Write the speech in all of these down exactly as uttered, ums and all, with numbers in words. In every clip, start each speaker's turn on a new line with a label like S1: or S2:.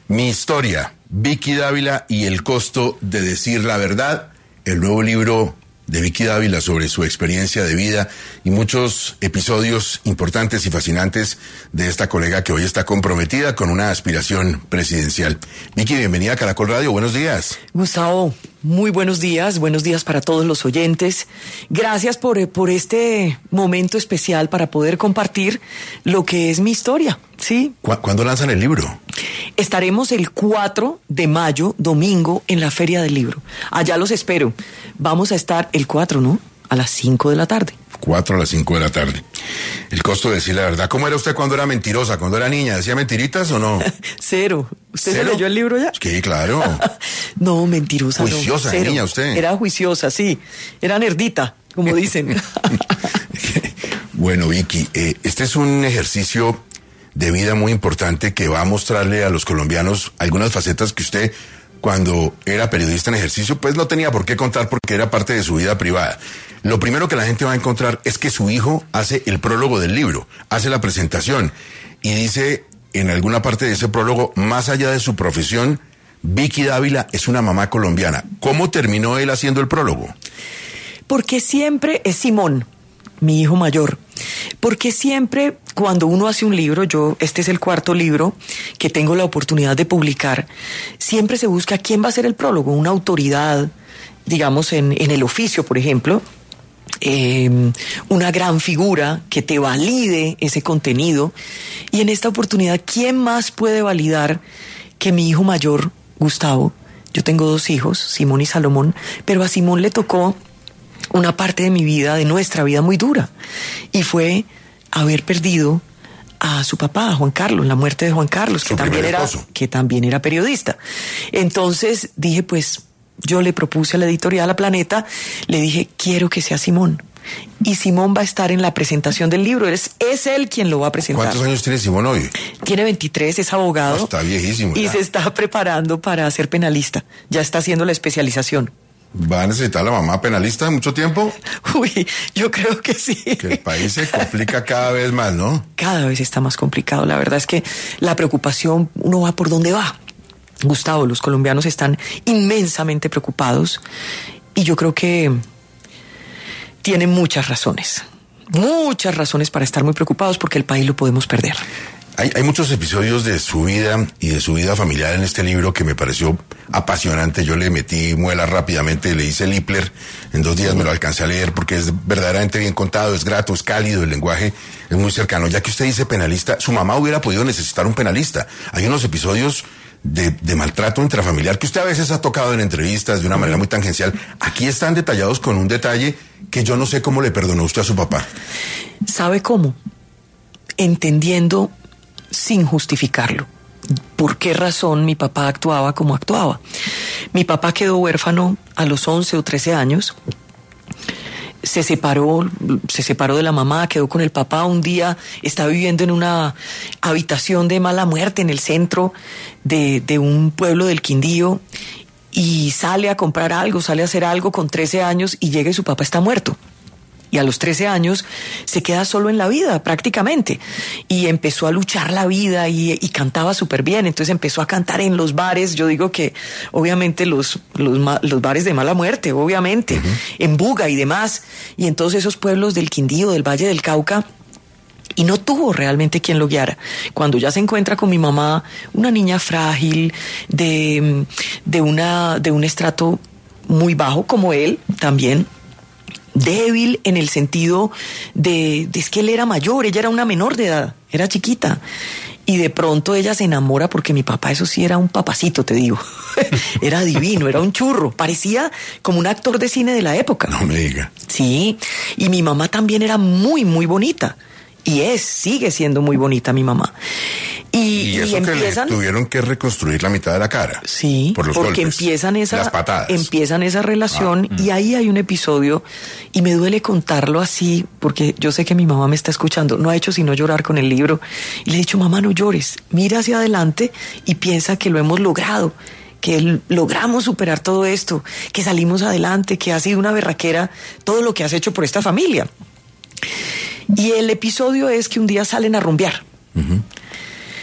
S1: Mi historia, Vicky Dávila y el costo de decir la verdad, el nuevo libro de Vicky Dávila sobre su experiencia de vida y muchos episodios importantes y fascinantes de esta colega que hoy está comprometida con una aspiración presidencial. Vicky, bienvenida a Caracol Radio, buenos días.
S2: Gustavo, muy buenos días, buenos días para todos los oyentes. Gracias por, por este momento especial para poder compartir lo que es mi historia, ¿sí?
S1: ¿Cu- ¿Cuándo lanzan el libro?
S2: Estaremos el cuatro de mayo, domingo, en la Feria del Libro. Allá los espero. Vamos a estar el cuatro, ¿no? A las cinco de la tarde.
S1: cuatro a las cinco de la tarde. El costo de decir la verdad. ¿Cómo era usted cuando era mentirosa, cuando era niña? ¿Decía mentiritas o no?
S2: Cero. ¿Usted
S1: ¿Cero?
S2: se leyó el libro ya?
S1: Sí, claro.
S2: No, mentirosa no.
S1: Juiciosa
S2: Cero.
S1: niña usted.
S2: Era juiciosa, sí. Era nerdita, como dicen.
S1: Bueno, Vicky, eh, este es un ejercicio de vida muy importante que va a mostrarle a los colombianos algunas facetas que usted, cuando era periodista en ejercicio, pues no tenía por qué contar porque era parte de su vida privada. Lo primero que la gente va a encontrar es que su hijo hace el prólogo del libro, hace la presentación y dice en alguna parte de ese prólogo, más allá de su profesión, Vicky Dávila es una mamá colombiana. ¿Cómo terminó él haciendo el prólogo?
S2: Porque siempre es Simón, mi hijo mayor. Porque siempre cuando uno hace un libro, yo, este es el cuarto libro que tengo la oportunidad de publicar, siempre se busca quién va a ser el prólogo, una autoridad, digamos, en, en el oficio, por ejemplo, eh, una gran figura que te valide ese contenido. Y en esta oportunidad, ¿quién más puede validar que mi hijo mayor, Gustavo? Yo tengo dos hijos, Simón y Salomón, pero a Simón le tocó una parte de mi vida, de nuestra vida muy dura, y fue haber perdido a su papá, a Juan Carlos, la muerte de Juan Carlos, que también era, que también era periodista. Entonces dije, pues, yo le propuse a la editorial La Planeta, le dije, quiero que sea Simón. Y Simón va a estar en la presentación del libro, es, es él quien lo va a presentar.
S1: ¿Cuántos años tiene Simón hoy?
S2: Tiene veintitrés, es abogado.
S1: No, está viejísimo.
S2: Y
S1: ya.
S2: se está preparando para ser penalista, ya está haciendo la especialización.
S1: ¿Va a necesitar la mamá penalista mucho tiempo?
S2: Uy, yo creo que sí.
S1: Que el país se complica cada vez más, ¿no?
S2: Cada vez está más complicado. La verdad es que la preocupación, uno va por donde va. Gustavo, los colombianos están inmensamente preocupados y yo creo que tienen muchas razones. Muchas razones para estar muy preocupados porque el país lo podemos perder.
S1: Hay, hay muchos episodios de su vida y de su vida familiar en este libro que me pareció apasionante. Yo le metí muela rápidamente, le hice Lipler. En dos días me lo alcancé a leer porque es verdaderamente bien contado, es grato, es cálido, el lenguaje es muy cercano. Ya que usted dice penalista, su mamá hubiera podido necesitar un penalista. Hay unos episodios de, de maltrato intrafamiliar que usted a veces ha tocado en entrevistas de una manera muy tangencial. Aquí están detallados con un detalle que yo no sé cómo le perdonó usted a su papá.
S2: ¿Sabe cómo? Entendiendo sin justificarlo. ¿Por qué razón mi papá actuaba como actuaba? Mi papá quedó huérfano a los once o trece años. Se separó, se separó de la mamá, quedó con el papá. Un día está viviendo en una habitación de mala muerte en el centro de, de un pueblo del Quindío y sale a comprar algo, sale a hacer algo con trece años y llega y su papá está muerto. Y a los trece años se queda solo en la vida, prácticamente. Y empezó a luchar la vida y, y cantaba súper bien. Entonces empezó a cantar en los bares. Yo digo que, obviamente, los, los, los bares de mala muerte, obviamente. Uh-huh. En Buga y demás. Y en todos esos pueblos del Quindío, del Valle del Cauca. Y no tuvo realmente quien lo guiara. Cuando ya se encuentra con mi mamá, una niña frágil, de, de, una, de un estrato muy bajo, como él también, débil en el sentido de, de es que él era mayor, ella era una menor de edad, era chiquita. Y de pronto ella se enamora porque mi papá, eso sí, era un papacito, te digo. Era divino, era un churro. Parecía como un actor de cine de la época.
S1: No me diga.
S2: Sí, y mi mamá también era muy, muy bonita. Y es, sigue siendo muy bonita mi mamá. Y,
S1: y eso
S2: y empiezan,
S1: que le tuvieron que reconstruir la mitad de la cara.
S2: Sí,
S1: por los
S2: porque
S1: golpes,
S2: empiezan esa,
S1: las patadas.
S2: empiezan esa relación
S1: ah,
S2: y ahí hay un episodio y me duele contarlo así porque yo sé que mi mamá me está escuchando, no ha hecho sino llorar con el libro y le he dicho, mamá, no llores, mira hacia adelante y piensa que lo hemos logrado, que logramos superar todo esto, que salimos adelante, que ha sido una berraquera todo lo que has hecho por esta familia. Y el episodio es que un día salen a rumbear. Uh-huh.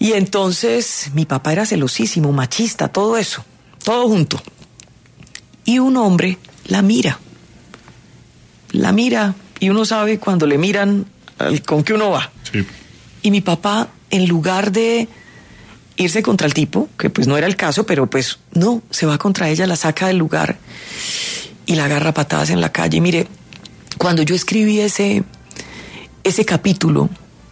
S2: Y entonces mi papá era celosísimo, machista, todo eso, todo junto. Y un hombre la mira, la mira, y uno sabe cuando le miran con qué uno va.
S1: Sí.
S2: Y mi papá, en lugar de irse contra el tipo, que pues no era el caso, pero pues no, se va contra ella, la saca del lugar y la agarra a patadas en la calle. Y mire, cuando yo escribí ese, ese capítulo,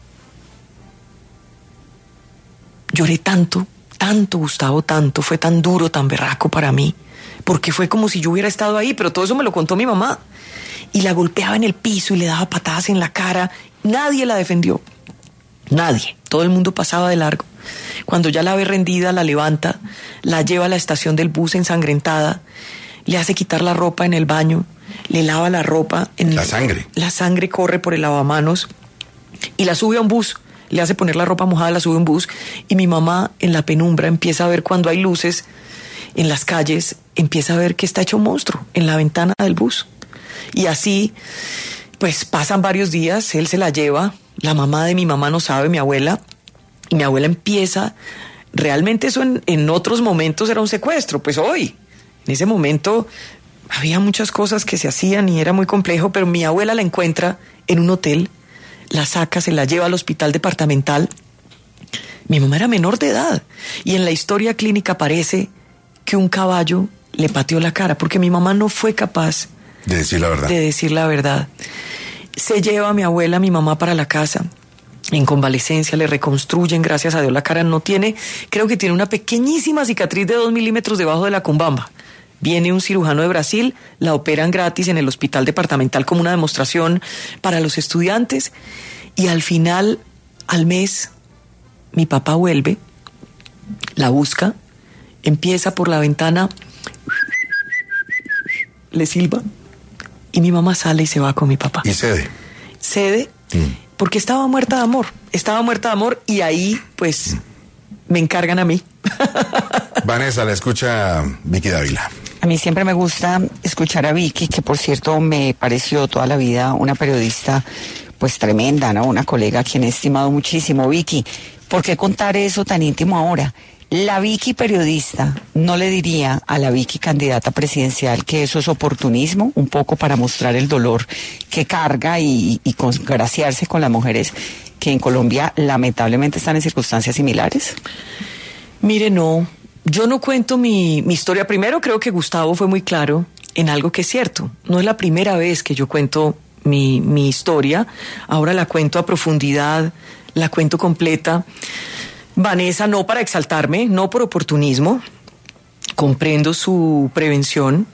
S2: lloré tanto, tanto, Gustavo, tanto, fue tan duro, tan berraco para mí, porque fue como si yo hubiera estado ahí, pero todo eso me lo contó mi mamá. Y la golpeaba en el piso y le daba patadas en la cara. Nadie la defendió, nadie, todo el mundo pasaba de largo. Cuando ya la ve rendida, la levanta, la lleva a la estación del bus ensangrentada, le hace quitar la ropa en el baño, le lava la ropa. En
S1: la sangre.
S2: La sangre corre por el lavamanos y la sube a un bus. Le hace poner la ropa mojada, la sube a un bus. Y mi mamá, en la penumbra, empieza a ver cuando hay luces en las calles, empieza a ver que está hecho un monstruo en la ventana del bus. Y así, pues pasan varios días, él se la lleva, la mamá de mi mamá no sabe, mi abuela, y mi abuela empieza, realmente eso en, en otros momentos era un secuestro, pues hoy, en ese momento había muchas cosas que se hacían y era muy complejo, pero mi abuela la encuentra en un hotel, la saca, se la lleva al hospital departamental. Mi mamá era menor de edad y en la historia clínica aparece que un caballo le pateó la cara porque mi mamá no fue capaz
S1: de decir la verdad.
S2: De decir la verdad. Se lleva a mi abuela, a mi mamá para la casa. En convalecencia le reconstruyen, gracias a Dios la cara no tiene, creo que tiene una pequeñísima cicatriz de dos milímetros debajo de la cumbamba. Viene un cirujano de Brasil, la operan gratis en el hospital departamental como una demostración para los estudiantes y al final, al mes, mi papá vuelve, la busca, empieza por la ventana, le silba y mi mamá sale y se va con mi papá.
S1: ¿Y cede?
S2: Cede mm. porque estaba muerta de amor, estaba muerta de amor y ahí pues mm. me encargan a mí.
S1: Vanessa, la escucha Vicky Dávila.
S3: A mí siempre me gusta escuchar a Vicky, que por cierto me pareció toda la vida una periodista pues tremenda, ¿no? Una colega a quien he estimado muchísimo. Vicky, ¿por qué contar eso tan íntimo ahora? La Vicky periodista no le diría a la Vicky candidata presidencial que eso es oportunismo, un poco para mostrar el dolor que carga y, y congraciarse con las mujeres que en Colombia lamentablemente están en circunstancias similares.
S2: Mire, no, yo no cuento mi, mi historia. Primero, creo que Gustavo fue muy claro en algo que es cierto. No es la primera vez que yo cuento mi, mi historia. Ahora la cuento a profundidad, la cuento completa. Vanessa, no para exaltarme, no por oportunismo. Comprendo su prevención.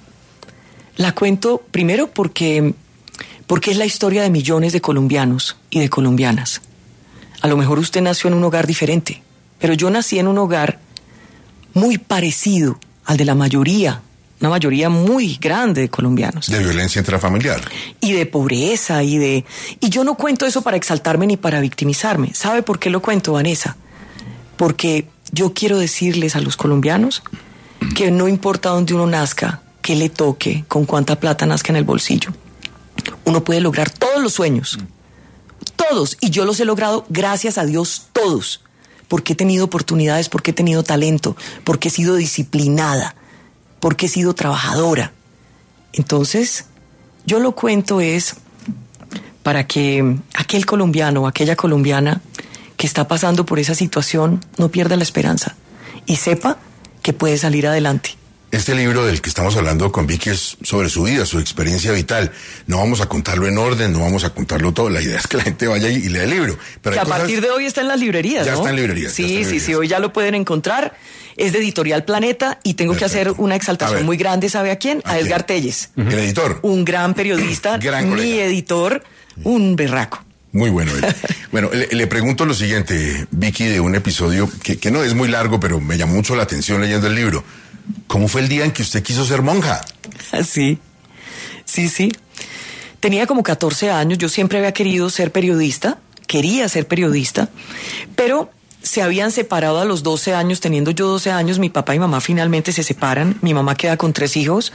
S2: La cuento primero porque, porque es la historia de millones de colombianos y de colombianas. A lo mejor usted nació en un hogar diferente, pero yo nací en un hogar muy parecido al de la mayoría, una mayoría muy grande de colombianos.
S1: De violencia intrafamiliar.
S2: Y de pobreza, y de... Y yo no cuento eso para exaltarme ni para victimizarme. ¿Sabe por qué lo cuento, Vanessa? Porque yo quiero decirles a los colombianos que no importa dónde uno nazca, qué le toque, con cuánta plata nazca en el bolsillo, uno puede lograr todos los sueños. Todos. Y yo los he logrado, gracias a Dios, todos. Porque he tenido oportunidades, porque he tenido talento, porque he sido disciplinada, porque he sido trabajadora. Entonces, yo lo cuento es para que aquel colombiano o aquella colombiana que está pasando por esa situación no pierda la esperanza y sepa que puede salir adelante.
S1: Este libro del que estamos hablando con Vicky es sobre su vida, su experiencia vital. No vamos a contarlo en orden, no vamos a contarlo todo. La idea es que la gente vaya y lea el libro. Pero
S2: que a cosas... partir de hoy está en las librerías,
S1: ya
S2: ¿no?
S1: está en librerías.
S2: Sí,
S1: está en
S2: sí,
S1: librerías.
S2: sí, hoy ya lo pueden encontrar. Es de Editorial Planeta y tengo Perfecto. que hacer una exaltación muy grande, ¿sabe a quién? A, ¿A Edgar quién? Telles.
S1: Uh-huh. El editor.
S2: Un gran periodista,
S1: gran
S2: mi editor, un berraco.
S1: Muy bueno él. Bueno, le, le pregunto lo siguiente, Vicky, de un episodio que, que no es muy largo, pero me llamó mucho la atención leyendo el libro. ¿Cómo fue el día en que usted quiso ser monja?
S2: Sí, sí, sí. Tenía como catorce años, yo siempre había querido ser periodista, quería ser periodista, pero se habían separado a los doce años, teniendo yo doce años, mi papá y mamá finalmente se separan, mi mamá queda con tres hijos,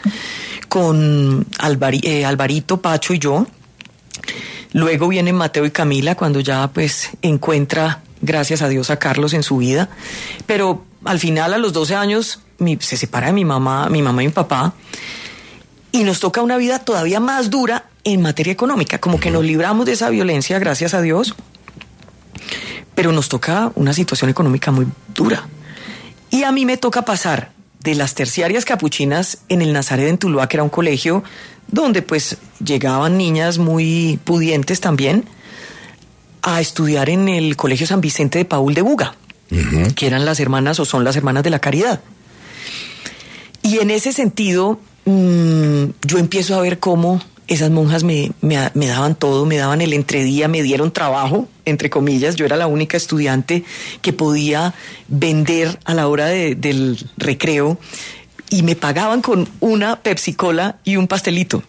S2: con Alvari, eh, Alvarito, Pacho y yo. Luego vienen Mateo y Camila, cuando ya pues encuentra gracias a Dios, sacarlos en su vida. Pero al final, a los doce años, mi, se separa de mi mamá, mi mamá y mi papá, y nos toca una vida todavía más dura en materia económica. Como que nos libramos de esa violencia, gracias a Dios, pero nos toca una situación económica muy dura. Y a mí me toca pasar de las terciarias capuchinas en el Nazaret en Tuluá, que era un colegio donde pues llegaban niñas muy pudientes también, a estudiar en el Colegio San Vicente de Paúl de Buga, uh-huh. que eran las hermanas o son las hermanas de la caridad. Y en ese sentido, mmm, yo empiezo a ver cómo esas monjas me, me, me daban todo, me daban el entredía, me dieron trabajo, entre comillas. Yo era la única estudiante que podía vender a la hora de, del recreo y me pagaban con una Pepsi-Cola y un pastelito.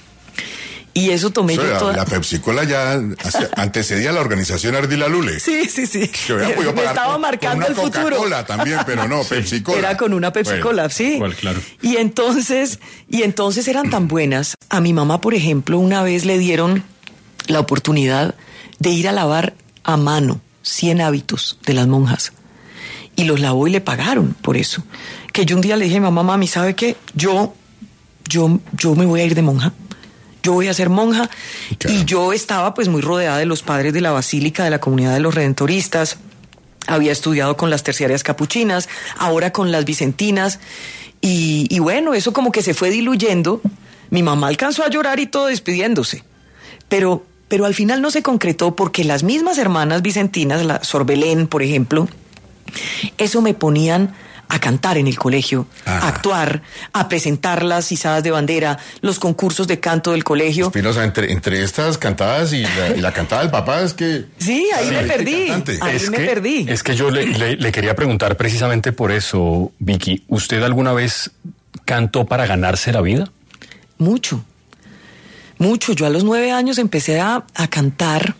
S2: Y eso tomé
S1: o sea,
S2: yo toda...
S1: La Pepsi-Cola ya antecedía a la organización Ardila Lule.
S2: Sí, sí, sí.
S1: Que hubiera podido pagar
S2: me estaba
S1: con,
S2: marcando
S1: con
S2: el
S1: una
S2: futuro.
S1: Coca-Cola también, pero no, Pepsi-Cola.
S2: Era con una Pepsi-Cola, bueno, sí.
S4: Igual, claro.
S2: Y entonces, y entonces eran tan buenas. A mi mamá, por ejemplo, una vez le dieron la oportunidad de ir a lavar a mano cien hábitos de las monjas. Y los lavó y le pagaron por eso. Que yo un día le dije, mamá, mami, ¿sabe qué? Yo, yo, yo me voy a ir de monja. Yo voy a ser monja. Claro. Y yo estaba pues muy rodeada de los padres de la Basílica, de la Comunidad de los Redentoristas. Había estudiado con las terciarias capuchinas, ahora con las vicentinas. Y, y bueno, eso como que se fue diluyendo. Mi mamá alcanzó a llorar y todo despidiéndose. Pero, pero al final no se concretó porque las mismas hermanas vicentinas, la Sor Belén, por ejemplo, eso me ponían a cantar en el colegio, ah. a actuar, a presentar las izadas de bandera, los concursos de canto del colegio.
S1: Espinosa, entre, entre estas cantadas y la, y la cantada del papá es que...
S2: Sí, ahí sí, me perdí, ahí
S4: es
S2: me
S4: que,
S2: perdí.
S4: Es que yo le, le, le quería preguntar precisamente por eso, Vicky, ¿usted alguna vez cantó para ganarse la vida?
S2: Mucho, mucho. Yo a los nueve años empecé a, a cantar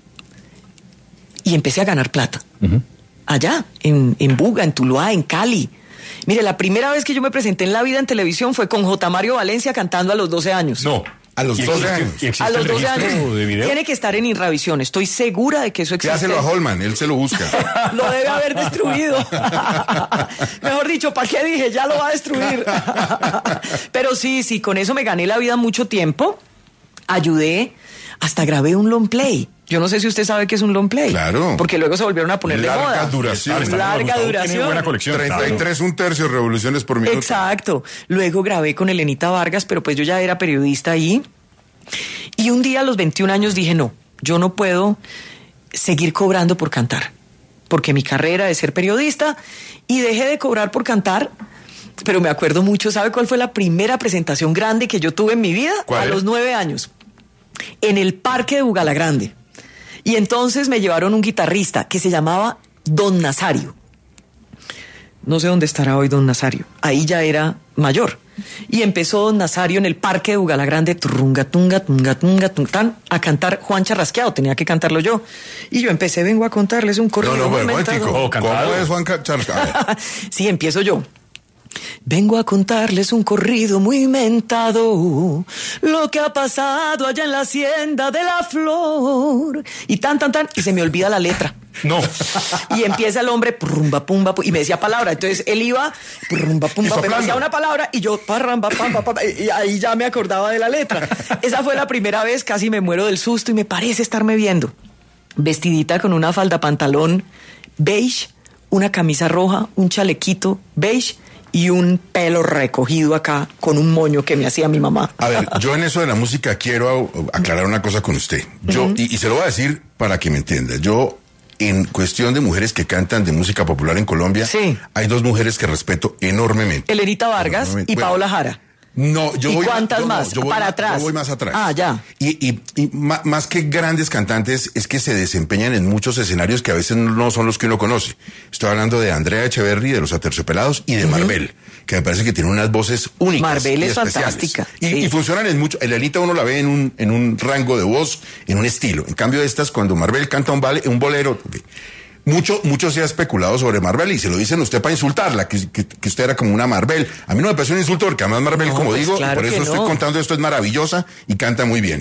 S2: y empecé a ganar plata. Uh-huh. Allá, en, en Buga, en Tuluá, en Cali. Mire, la primera vez que yo me presenté en la vida en televisión fue con J. Mario Valencia cantando a los doce años.
S4: No,
S1: a los doce años.
S2: A los doce años. De video? Tiene que estar en Irravisión, estoy segura de que eso existe.
S1: Dáselo a Holman, él se lo busca.
S2: Lo debe haber destruido. Mejor dicho, ¿para qué dije? Ya lo va a destruir. Pero sí, sí, con eso me gané la vida mucho tiempo. Ayudé, hasta grabé un long play. Yo no sé si usted sabe qué es un long play.
S1: Claro.
S2: Porque luego se volvieron a poner
S1: larga
S2: de moda.
S1: Larga duración.
S2: Larga duración.
S4: Tiene buena colección.
S1: treinta y tres, claro. Un tercio revoluciones por minuto.
S2: Exacto. Luego grabé con Elenita Vargas, pero pues yo ya era periodista ahí. Y un día a los veintiún años dije, no, yo no puedo seguir cobrando por cantar. Porque mi carrera es ser periodista y dejé de cobrar por cantar. Pero me acuerdo mucho, ¿sabe cuál fue la primera presentación grande que yo tuve en mi vida?
S1: ¿Cuál
S2: a
S1: es?
S2: los nueve años. En el Parque de Bugalagrande. Y entonces me llevaron un guitarrista que se llamaba Don Nazario. No sé dónde estará hoy Don Nazario. Ahí ya era mayor. Y empezó Don Nazario en el Parque de Bugalagrande, turrunga, tunga, tunga, tunga, tunga, a cantar Juan Charrasqueado. Tenía que cantarlo yo. Y yo empecé, vengo a contarles un corrido.
S1: No, no, bueno,
S2: oh,
S1: ¿cómo es Juan Charrasqueado?
S2: Sí, empiezo yo. Vengo a contarles un corrido muy inventado, lo que ha pasado allá en la hacienda de la Flor. Y tan, tan, tan, y se me olvida la letra.
S4: No.
S2: Y empieza el hombre, prumba, pumba, y me decía palabra. Entonces él iba, prumba, pumba, me decía una palabra, y yo, parramba, pam, pam, y ahí ya me acordaba de la letra. Esa fue la primera vez, casi me muero del susto, y me parece estarme viendo. Vestidita con una falda pantalón beige, una camisa roja, un chalequito beige, y un pelo recogido acá con un moño que me hacía mi mamá.
S1: A ver, yo en eso de la música quiero aclarar una cosa con usted. Yo, uh-huh. y, y se lo voy a decir para que me entienda. Yo, en cuestión de mujeres que cantan de música popular en Colombia, sí. hay dos mujeres que respeto enormemente.
S2: Elenita Vargas enormemente. y bueno, Paola Jara.
S1: No, yo
S2: ¿Y
S1: voy
S2: cuántas
S1: yo,
S2: más?
S1: No, yo voy,
S2: para atrás.
S1: Yo voy más atrás.
S2: Ah, ya.
S1: Y, y, y más, más que grandes cantantes, es que se desempeñan en muchos escenarios que a veces no son los que uno conoce. Estoy hablando de Andrea Echeverry, de Los Aterciopelados, y de uh-huh. Maribel, que me parece que tiene unas voces únicas.
S2: Maribel
S1: y
S2: es
S1: especiales.
S2: fantástica.
S1: Y,
S2: sí.
S1: y funcionan en mucho. Elenita uno la ve en un, en un rango de voz, en un estilo. En cambio, estas, cuando Maribel canta un, vale, un bolero. Mucho, mucho se ha especulado sobre Maribel y se lo dicen usted para insultarla, que, que, que usted era como una Maribel. A mí no me parece un insulto porque además Maribel, no, como pues digo, claro por eso estoy no. contando esto, es maravillosa y canta muy bien.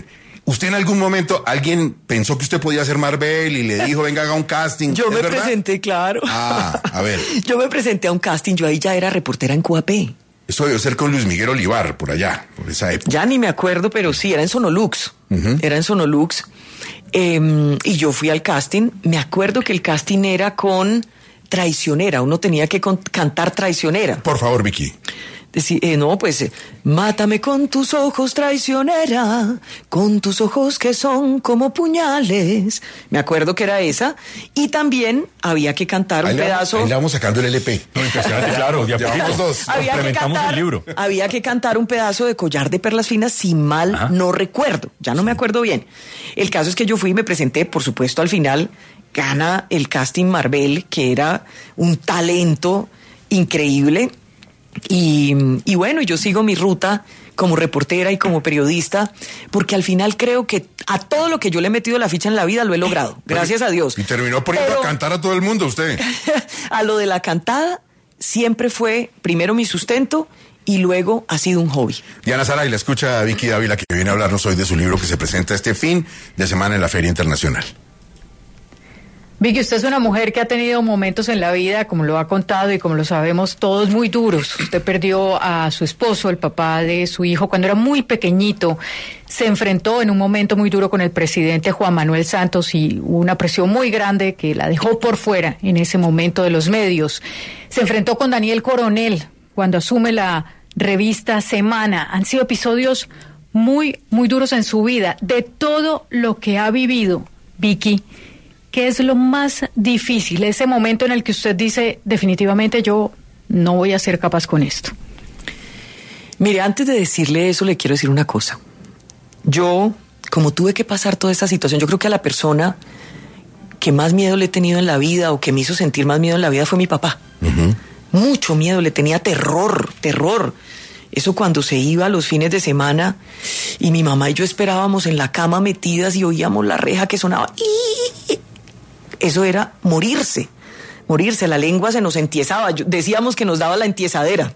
S1: ¿Usted en algún momento, alguien pensó que usted podía ser Marvel y le dijo, venga, haga un casting?
S2: Yo
S1: ¿Es
S2: me
S1: verdad?
S2: presenté, claro.
S1: Ah, a ver.
S2: Yo me presenté a un casting, yo ahí ya era reportera en Q A P.
S1: Esto debió ser con Luis Miguel Olivar, por allá, por esa época.
S2: Ya ni me acuerdo, pero sí, era en Sonolux. Uh-huh. Era en Sonolux. Eh, y yo fui al casting. Me acuerdo que el casting era con Traicionera. Uno tenía que con- cantar Traicionera.
S1: Por favor, Vicky.
S2: Decí, eh, no, pues, eh, mátame con tus ojos, traicionera, con tus ojos que son como puñales. Me acuerdo que era esa. Y también había que cantar un
S1: ahí
S2: pedazo.
S1: Le, ahí le vamos sacando el L P.
S4: No, impresionante, claro, de a poquito.
S1: dos.
S2: Había que,
S4: Complementamos
S2: cantar,
S4: el libro.
S2: había que cantar un pedazo de Collar de Perlas Finas, si mal
S4: Ajá.
S2: no recuerdo. Ya no me acuerdo bien. El caso es que yo fui y me presenté, por supuesto, al final gana el casting Marvel, que era un talento increíble. Y, y bueno, yo sigo mi ruta como reportera y como periodista, porque al final creo que a todo lo que yo le he metido la ficha en la vida lo he logrado, gracias a Dios.
S1: Y terminó poniendo
S2: Pero
S1: a cantar a todo el mundo usted.
S2: a lo de la cantada siempre fue primero mi sustento y luego ha sido un hobby.
S1: Diana Saray, la escucha a Vicky Dávila, que viene a hablarnos hoy de su libro que se presenta este fin de semana en la Feria Internacional.
S5: Vicky, usted es una mujer que ha tenido momentos en la vida, como lo ha contado y como lo sabemos, todos muy duros. Usted perdió a su esposo, el papá de su hijo, cuando era muy pequeñito. Se enfrentó en un momento muy duro con el presidente Juan Manuel Santos y hubo una presión muy grande que la dejó por fuera en ese momento de los medios. Se enfrentó con Daniel Coronel cuando asume la revista Semana. Han sido episodios muy, muy duros en su vida. De todo lo que ha vivido, Vicky, ¿qué es lo más difícil? Ese momento en el que usted dice, definitivamente yo no voy a ser capaz con esto.
S2: Mire, antes de decirle eso, le quiero decir una cosa. Yo, como tuve que pasar toda esta situación, yo creo que a la persona que más miedo le he tenido en la vida o que me hizo sentir más miedo en la vida fue mi papá. Uh-huh. Mucho miedo, le tenía terror, terror. Eso cuando se iba los fines de semana y mi mamá y yo esperábamos en la cama metidas y oíamos la reja que sonaba. Eso era morirse, morirse, la lengua se nos entiesaba, yo, decíamos que nos daba la entiesadera.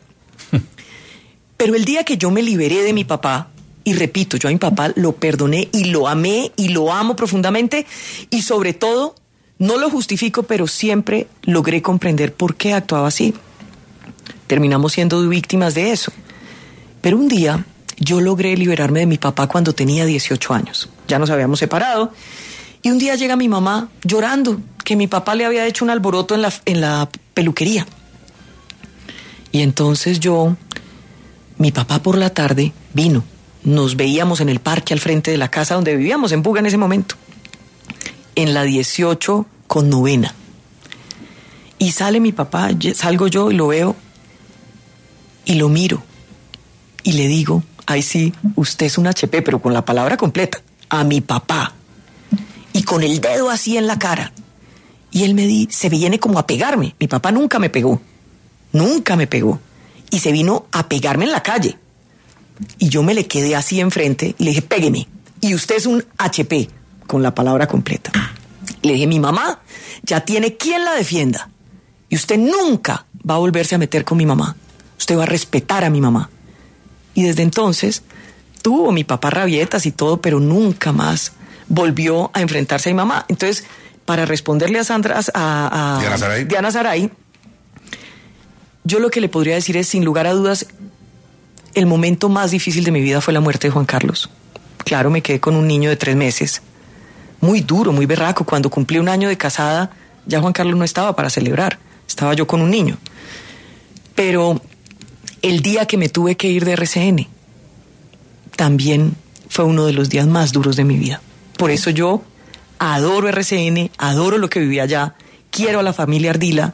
S2: Pero el día que yo me liberé de mi papá, y repito, yo a mi papá lo perdoné y lo amé y lo amo profundamente, y sobre todo, no lo justifico, pero siempre logré comprender por qué actuaba así. Terminamos siendo víctimas de eso. Pero un día yo logré liberarme de mi papá cuando tenía dieciocho años. Ya nos habíamos separado. Y un día llega mi mamá llorando que mi papá le había hecho un alboroto en la, en la peluquería. Y entonces yo, mi papá por la tarde vino. Nos veíamos en el parque al frente de la casa donde vivíamos, en Buga en ese momento. En la dieciocho con novena. Y sale mi papá, salgo yo y lo veo y lo miro. Y le digo, ay sí, usted es un H P, pero con la palabra completa, a mi papá. Y con el dedo así en la cara. Y él me di, se viene como a pegarme. Mi papá nunca me pegó. Nunca me pegó. Y se vino a pegarme en la calle. Y yo me le quedé así enfrente y le dije, pégueme. Y usted es un H P, con la palabra completa. Le dije, mi mamá ya tiene quien la defienda. Y usted nunca va a volverse a meter con mi mamá. Usted va a respetar a mi mamá. Y desde entonces tuvo mi papá rabietas y todo, pero nunca más volvió a enfrentarse a mi mamá. Entonces, para responderle a Sandra, a, a
S1: Diana Saray.
S2: Diana Saray, yo lo que le podría decir es, sin lugar a dudas, el momento más difícil de mi vida fue la muerte de Juan Carlos. Claro, me quedé con un niño de tres meses, muy duro, muy berraco. Cuando cumplí un año de casada, ya Juan Carlos no estaba para celebrar, estaba yo con un niño. Pero el día que me tuve que ir de R C N, también fue uno de los días más duros de mi vida. Por eso yo adoro R C N, adoro lo que viví allá, quiero a la familia Ardila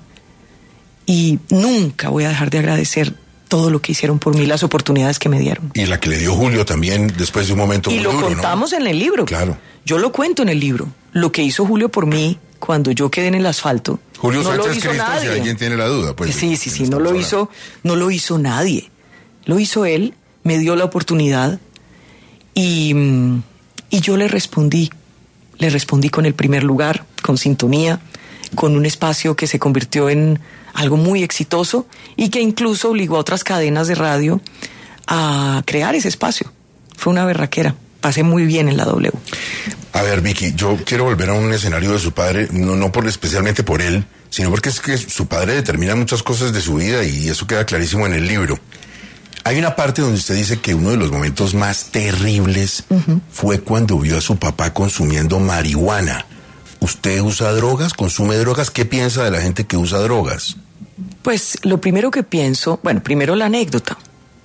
S2: y nunca voy a dejar de agradecer todo lo que hicieron por mí, las oportunidades que me dieron.
S1: Y la que le dio Julio también después de un momento
S2: y
S1: muy
S2: lo
S1: duro,
S2: contamos,
S1: ¿no?
S2: en el libro.
S1: Claro.
S2: Yo lo cuento en el libro. Lo que hizo Julio por mí cuando yo quedé en el asfalto.
S1: Julio
S2: no
S1: Sánchez
S2: lo hizo
S1: Cristo,
S2: nadie.
S1: si alguien tiene la duda, pues.
S2: Sí, sí, sí, no
S1: estamos
S2: lo
S1: hablando.
S2: hizo, no lo hizo nadie. Lo hizo él, me dio la oportunidad y, y yo le respondí. Le respondí con el primer lugar, con sintonía, con un espacio que se convirtió en algo muy exitoso y que incluso obligó a otras cadenas de radio a crear ese espacio. Fue una berraquera. pasé muy bien en la W.
S1: A ver, Vicky, yo quiero volver a un escenario de su padre, no, no por, especialmente por él, sino porque es que su padre determina muchas cosas de su vida y eso queda clarísimo en el libro. Hay una parte donde usted dice que uno de los momentos más terribles uh-huh. fue cuando vio a su papá consumiendo marihuana. ¿Usted usa drogas? ¿Consume drogas? ¿Qué piensa de la gente que usa drogas?
S2: Pues lo primero que pienso, bueno, primero la anécdota.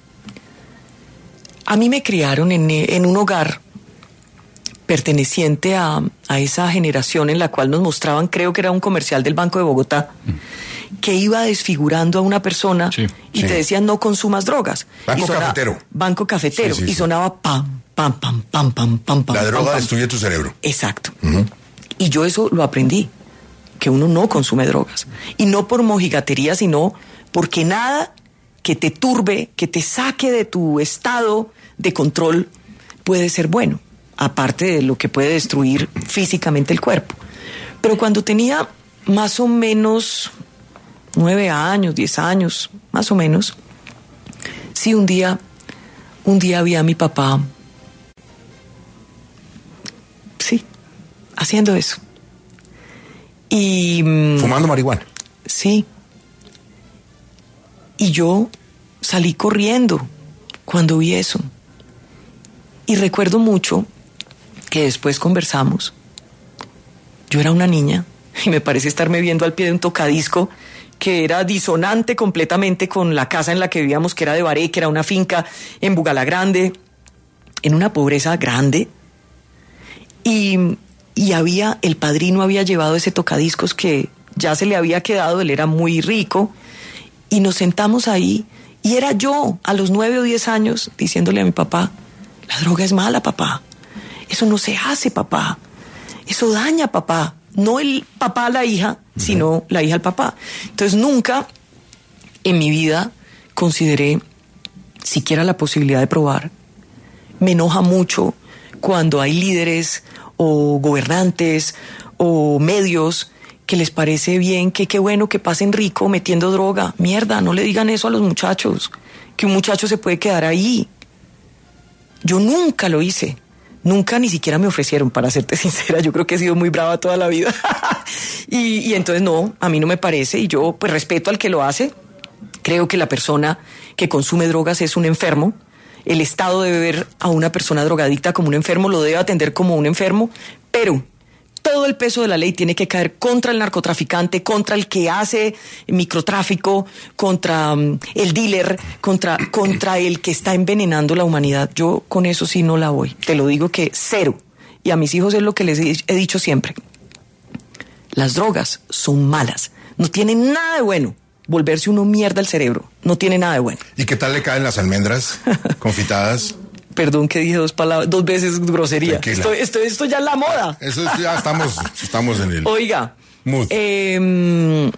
S2: A mí me criaron en, en un hogar perteneciente a, a esa generación en la cual nos mostraban, creo que era un comercial del Banco de Bogotá, mm. que iba desfigurando a una persona sí, y sí. te decían no consumas drogas.
S1: Banco
S2: y sonaba,
S1: cafetero.
S2: Banco cafetero. Sí, sí, y sí. sonaba pam, pam, pam, pam, pam, pam, pam.
S1: La droga
S2: pam, pam.
S1: destruye tu cerebro.
S2: Exacto. Uh-huh. Y yo eso lo aprendí, que uno no consume drogas. Y no por mojigatería, sino porque nada que te turbe, que te saque de tu estado de control puede ser bueno, aparte de lo que puede destruir físicamente el cuerpo. Pero cuando tenía más o menos nueve años, diez años, más o menos, sí, un día, un día vi a mi papá, sí, haciendo eso. Y...
S1: ¿Fumando marihuana?
S2: Sí. Y yo salí corriendo cuando vi eso. Y recuerdo mucho que después conversamos. Yo era una niña y me parece estarme viendo al pie de un tocadisco que era disonante completamente con la casa en la que vivíamos, que era de Baré, que era una finca en Bugalagrande, en una pobreza grande. Y, y había, el padrino había llevado ese tocadiscos que ya se le había quedado, él era muy rico, y nos sentamos ahí, y era yo, a los nueve o diez años, diciéndole a mi papá, la droga es mala, papá. Eso no se hace, papá. Eso daña, papá. No el papá a la hija, uh-huh. sino la hija al papá. Entonces nunca en mi vida consideré siquiera la posibilidad de probar. Me enoja mucho cuando hay líderes o gobernantes o medios que les parece bien, que qué bueno que pasen rico metiendo droga. Mierda, no le digan eso a los muchachos, que un muchacho se puede quedar ahí. Yo nunca lo hice. Nunca ni siquiera me ofrecieron, para serte sincera. Yo creo que he sido muy brava toda la vida. y, y entonces no, a mí no me parece. Y yo pues respeto al que lo hace. Creo que la persona que consume drogas es un enfermo. El Estado debe ver a una persona drogadicta como un enfermo, lo debe atender como un enfermo. Pero todo el peso de la ley tiene que caer contra el narcotraficante, contra el que hace microtráfico, contra um, el dealer, contra, contra el que está envenenando la humanidad. Yo con eso sí no la voy. Te lo digo que cero. Y a mis hijos es lo que les he, he dicho siempre. Las drogas son malas. No tienen nada de bueno. Volverse uno mierda el cerebro. No tiene nada de bueno.
S1: ¿Y qué tal le caen las almendras confitadas?
S2: Perdón que dije dos palabras, dos veces grosería. Esto, esto, esto ya es la moda.
S1: Eso es, ya estamos, estamos en el...
S2: Oiga,
S1: mood.
S2: Eh,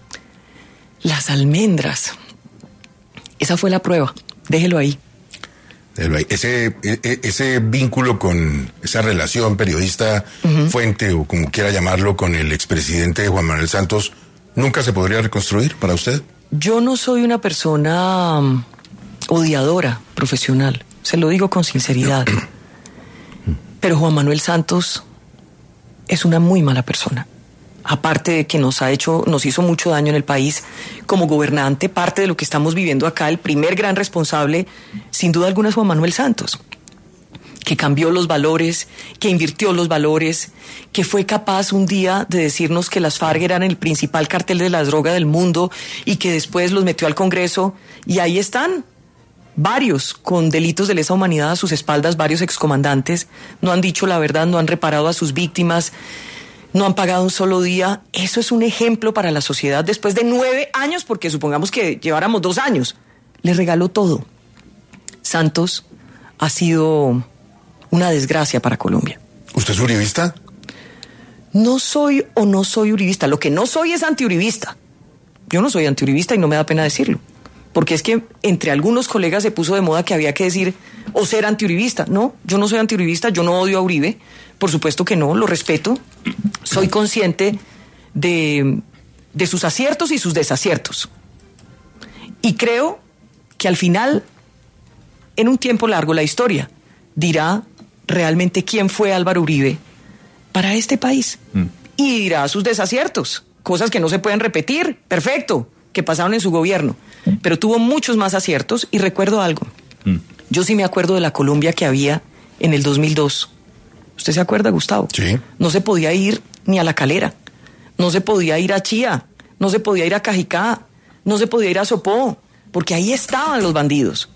S2: las almendras. Esa fue la prueba. Déjelo ahí.
S1: Déjelo ahí. Ese, ese vínculo con esa relación periodista-fuente, uh-huh. o como quiera llamarlo, con el expresidente Juan Manuel Santos, ¿nunca se podría reconstruir para usted?
S2: Yo no soy una persona um, odiadora profesional. Se lo digo con sinceridad. Pero Juan Manuel Santos es una muy mala persona. Aparte de que nos ha hecho, nos hizo mucho daño en el país como gobernante, parte de lo que estamos viviendo acá, el primer gran responsable, sin duda alguna, es Juan Manuel Santos, que cambió los valores, que invirtió los valores, que fue capaz un día de decirnos que las FARC eran el principal cartel de la droga del mundo y que después los metió al Congreso y ahí están. Varios con delitos de lesa humanidad a sus espaldas, varios excomandantes, no han dicho la verdad, no han reparado a sus víctimas, no han pagado un solo día. Eso es un ejemplo para la sociedad después de nueve años, porque supongamos que lleváramos dos años. Le regaló todo. Santos ha sido una desgracia para Colombia.
S1: ¿Usted es uribista?
S2: No soy o no soy uribista. Lo que no soy es antiuribista. Yo no soy antiuribista y no me da pena decirlo. Porque es que entre algunos colegas se puso de moda que había que decir o ser antiuribista. No, yo no soy antiuribista, yo no odio a Uribe. Por supuesto que no, lo respeto. Soy consciente de, de sus aciertos y sus desaciertos. Y creo que al final, en un tiempo largo, la historia dirá realmente quién fue Álvaro Uribe para este país. Mm. Y dirá sus desaciertos, cosas que no se pueden repetir, perfecto, que pasaron en su gobierno. Pero tuvo muchos más aciertos y recuerdo algo. Mm. Yo sí me acuerdo de la Colombia que había en el dos mil dos. ¿Usted se acuerda, Gustavo?
S1: Sí.
S2: No se podía ir ni a La Calera, no se podía ir a Chía, no se podía ir a Cajicá, no se podía ir a Sopó, porque ahí estaban los bandidos.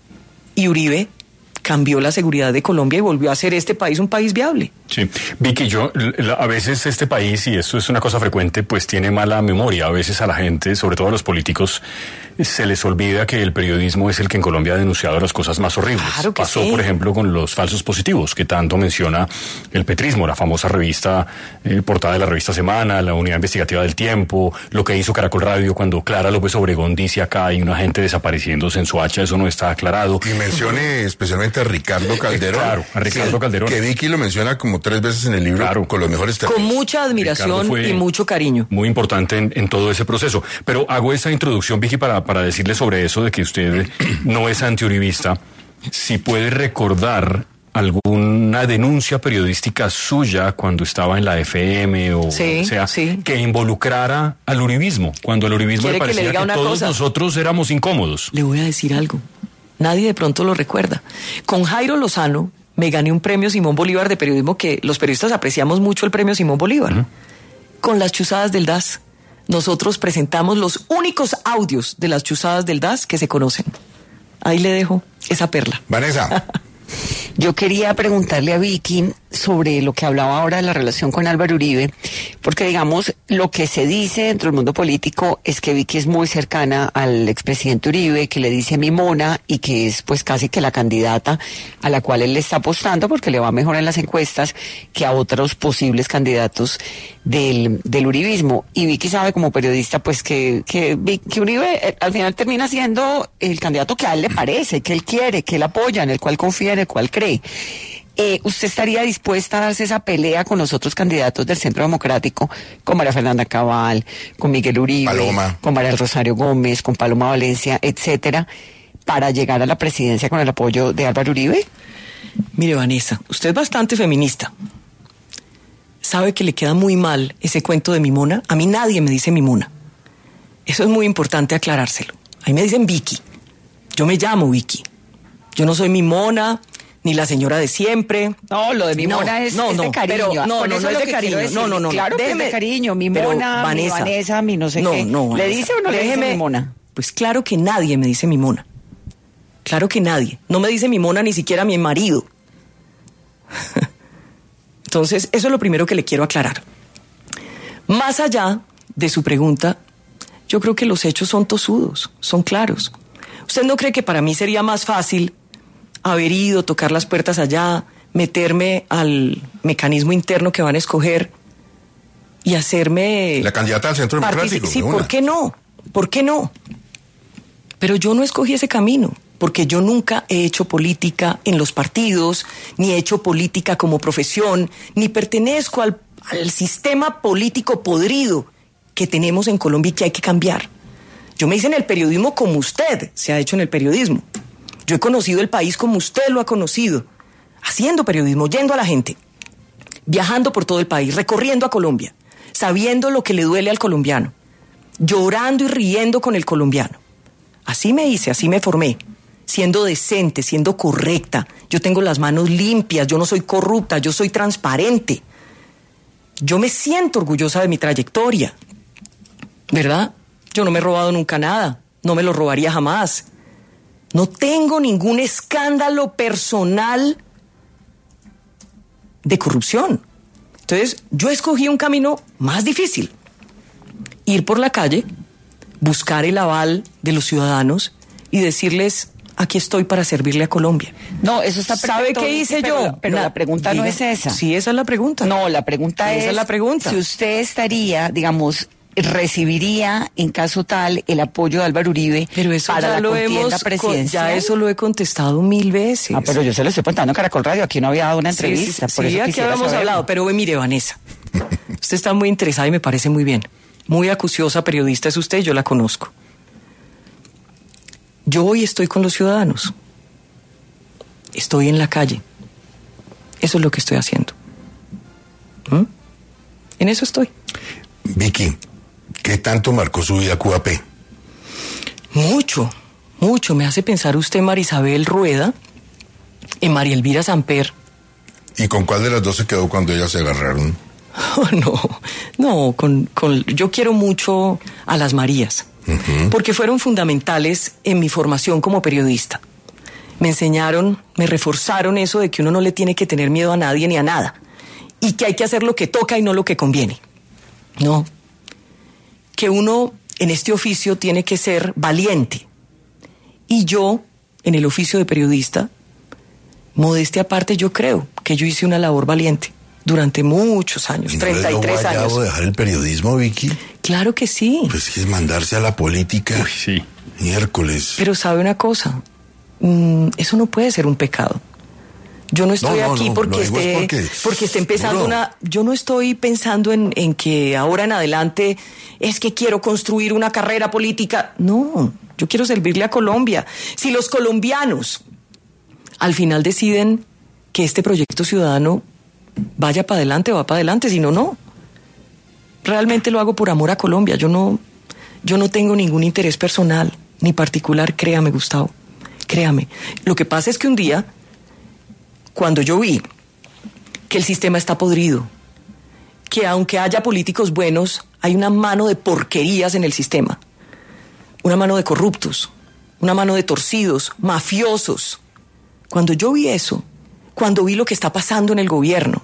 S2: Y Uribe cambió la seguridad de Colombia y volvió a hacer este país un país viable.
S4: Sí, Vicky, yo a veces este país, y esto es una cosa frecuente, pues tiene mala memoria. A veces a la gente, sobre todo a los políticos, se les olvida que el periodismo es el que en Colombia ha denunciado las cosas más horribles.
S2: Claro que
S4: Pasó,
S2: sí.
S4: por ejemplo, con los falsos positivos, que tanto menciona el petrismo, la famosa revista, eh, portada de la revista Semana, la Unidad Investigativa del Tiempo, lo que hizo Caracol Radio cuando Clara López Obregón dice acá hay una gente desapareciéndose en Soacha, eso no está aclarado.
S1: Y mencione especialmente a Ricardo Calderón.
S4: Claro, a Ricardo
S1: que,
S4: Calderón.
S1: Que Vicky lo menciona como tres veces en el libro, claro, con los mejores términos.
S2: Con mucha admiración y mucho cariño.
S4: Muy importante en, en todo ese proceso. Pero hago esa introducción, Vicky, para, para decirle sobre eso de que usted no es antiuribista. Si puede recordar alguna denuncia periodística suya cuando estaba en la F M o,
S2: sí,
S4: o sea,
S2: sí.
S4: que involucrara al uribismo, cuando el uribismo le parecía que, que todos cosa? nosotros éramos incómodos.
S2: Le voy a decir algo. Nadie de pronto lo recuerda. Con Jairo Lozano me gané un premio Simón Bolívar de periodismo, que los periodistas apreciamos mucho el premio Simón Bolívar. Uh-huh. Con las chuzadas del D A S. Nosotros presentamos los únicos audios de las chuzadas del D A S que se conocen. Ahí le dejo esa perla.
S1: Vanessa.
S3: Yo quería preguntarle a Vicky sobre lo que hablaba ahora de la relación con Álvaro Uribe, porque digamos, lo que se dice dentro del mundo político es que Vicky es muy cercana al expresidente Uribe, que le dice Mimona y que es pues casi que la candidata a la cual él le está apostando porque le va mejor en las encuestas que a otros posibles candidatos del, del uribismo. Y Vicky sabe como periodista pues que, que, que Uribe eh, al final termina siendo el candidato que a él le parece, que él quiere, que él apoya, en el cual confía, en el cual cree. Eh, ¿Usted estaría dispuesta a darse esa pelea con los otros candidatos del Centro Democrático, con María Fernanda Cabal, con Miguel Uribe,
S1: Paloma,
S3: con María Rosario Gómez, con Paloma Valencia, etcétera, para llegar a la presidencia con el apoyo de Álvaro Uribe?
S2: Mire, Vanessa, usted es bastante feminista. ¿Sabe que le queda muy mal ese cuento de Mimona? A mí nadie me dice Mimona. Eso es muy importante aclarárselo. A mí me dicen Vicky. Yo me llamo Vicky. Yo no soy Mimona, ni la señora de siempre.
S3: No, lo de Mimona no, es,
S2: no,
S3: es
S2: no,
S3: de cariño.
S2: Pero, no, no, no es de cariño. No, no, no.
S3: Claro que
S2: déjeme,
S3: es de cariño. Mimona,
S2: Vanessa,
S3: mi Vanessa, mi no sé
S2: no,
S3: qué.
S2: No,
S3: ¿Le dice o no déjeme, le dice Mimona?
S2: Pues claro que nadie me dice Mimona. Claro que nadie. No me dice Mimona ni siquiera mi marido. Entonces, eso es lo primero que le quiero aclarar. Más allá de su pregunta, yo creo que los hechos son tosudos, son claros. ¿Usted no cree que para mí sería más fácil haber ido, tocar las puertas allá, meterme al mecanismo interno que van a escoger y hacerme...
S1: La candidata al Centro Democrático.
S2: Sí, ¿por qué no? ¿Por qué no? Pero yo no escogí ese camino, porque yo nunca he hecho política en los partidos, ni he hecho política como profesión, ni pertenezco al, al sistema político podrido que tenemos en Colombia y que hay que cambiar. Yo me hice en el periodismo como usted se ha hecho en el periodismo. Yo he conocido el país como usted lo ha conocido, haciendo periodismo, yendo a la gente, viajando por todo el país, recorriendo a Colombia, sabiendo lo que le duele al colombiano, llorando y riendo con el colombiano. Así me hice, así me formé, siendo decente, siendo correcta. Yo tengo las manos limpias, yo no soy corrupta, yo soy transparente. Yo me siento orgullosa de mi trayectoria, ¿verdad? Yo no me he robado nunca nada, no me lo robaría jamás. No tengo ningún escándalo personal de corrupción. Entonces, yo escogí un camino más difícil. Ir por la calle, buscar el aval de los ciudadanos y decirles, aquí estoy para servirle a Colombia.
S3: No, eso está perfecto.
S2: ¿Sabe qué hice
S3: pero,
S2: yo?
S3: Pero
S2: Na,
S3: la pregunta
S2: diga,
S3: no es esa.
S2: Sí, esa es la pregunta.
S3: No, la pregunta
S2: esa
S3: es...
S2: es la pregunta.
S3: Si usted estaría, digamos... recibiría en caso tal el apoyo de Álvaro Uribe
S2: pero eso
S3: para
S2: ya
S3: la
S2: lo
S3: contienda
S2: hemos,
S3: presidencial.
S2: Ya eso lo he contestado mil veces.
S3: Ah, pero yo se lo estoy preguntando en Caracol Radio, aquí no había dado una entrevista.
S2: Sí, sí,
S3: por
S2: sí,
S3: eso
S2: aquí habíamos saberlo. hablado, pero mire, Vanessa, usted está muy interesada y me parece muy bien. Muy acuciosa periodista es usted, yo la conozco. Yo hoy estoy con los ciudadanos. Estoy en la calle. Eso es lo que estoy haciendo. ¿Mm? En eso estoy.
S1: Vicky, ¿qué tanto marcó su vida Cuba P?
S2: Mucho, mucho. Me hace pensar usted en Marisabel Rueda, en María Elvira Samper.
S1: ¿Y con cuál de las dos se quedó cuando ellas se agarraron?
S2: Oh, no, no, con, con, yo quiero mucho a las Marías, uh-huh. porque fueron fundamentales en mi formación como periodista. Me enseñaron, me reforzaron eso de que uno no le tiene que tener miedo a nadie ni a nada, y que hay que hacer lo que toca y no lo que conviene. No, que uno en este oficio tiene que ser valiente. Y yo, en el oficio de periodista, modestia aparte, yo creo que yo hice una labor valiente durante muchos años, treinta y tres años.
S1: ¿No dejar el periodismo, Vicky?
S2: Claro que sí.
S1: Pues es mandarse a la política.
S4: Uy, sí.
S1: Miércoles.
S2: Pero sabe una cosa, mm, eso no puede ser un pecado. Yo no estoy
S1: no, no,
S2: aquí
S1: no,
S2: porque esté porque, porque esté empezando no. una... Yo no estoy pensando en, en que ahora en adelante es que quiero construir una carrera política. No, yo quiero servirle a Colombia. Si los colombianos al final deciden que este proyecto ciudadano vaya para adelante, va para adelante, si no, no. Realmente lo hago por amor a Colombia. Yo no, yo no tengo ningún interés personal ni particular, créame, Gustavo, créame. Lo que pasa es que un día, cuando yo vi que el sistema está podrido, que aunque haya políticos buenos, hay una mano de porquerías en el sistema, una mano de corruptos, una mano de torcidos, mafiosos. Cuando yo vi eso, cuando vi lo que está pasando en el gobierno,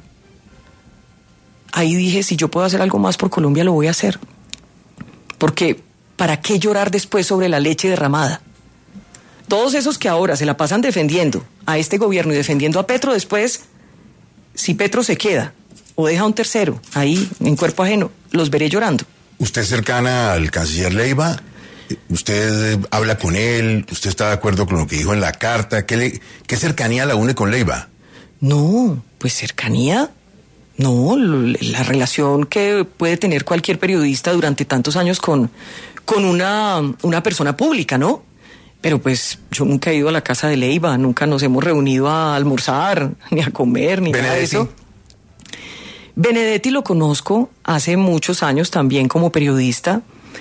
S2: ahí dije, si yo puedo hacer algo más por Colombia, lo voy a hacer. Porque, ¿para qué llorar después sobre la leche derramada? Todos esos que ahora se la pasan defendiendo a este gobierno y defendiendo a Petro, después, si Petro se queda o deja a un tercero ahí en cuerpo ajeno, los veré llorando.
S1: ¿Usted es cercana al canciller Leiva? ¿Usted habla con él? ¿Usted está de acuerdo con lo que dijo en la carta? ¿Qué, le, qué cercanía la une con Leiva?
S2: No, pues cercanía, no, la relación que puede tener cualquier periodista durante tantos años con, con una, una persona pública, ¿no? Pero pues yo nunca he ido a la casa de Leiva, nunca nos hemos reunido a almorzar, ni a comer, ni
S1: Benedetti.
S2: Nada de eso. Benedetti lo conozco hace muchos años también como periodista.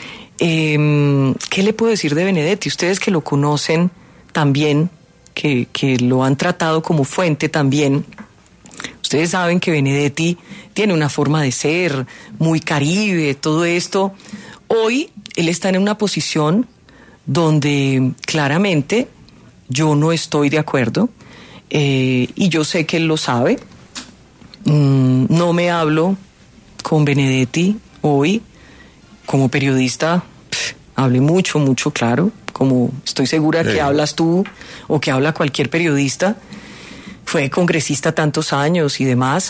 S2: Eh, ¿Qué le puedo decir de Benedetti? Ustedes que lo conocen también, que, que lo han tratado como fuente también, ustedes saben que Benedetti tiene una forma de ser muy caribe, todo esto. Hoy él está en una posición donde claramente yo no estoy de acuerdo, eh, y yo sé que él lo sabe. Mm, no me hablo con Benedetti hoy como periodista, pff, hablé mucho, mucho, claro, como estoy segura sí. que hablas tú o que habla cualquier periodista. Fue congresista tantos años y demás.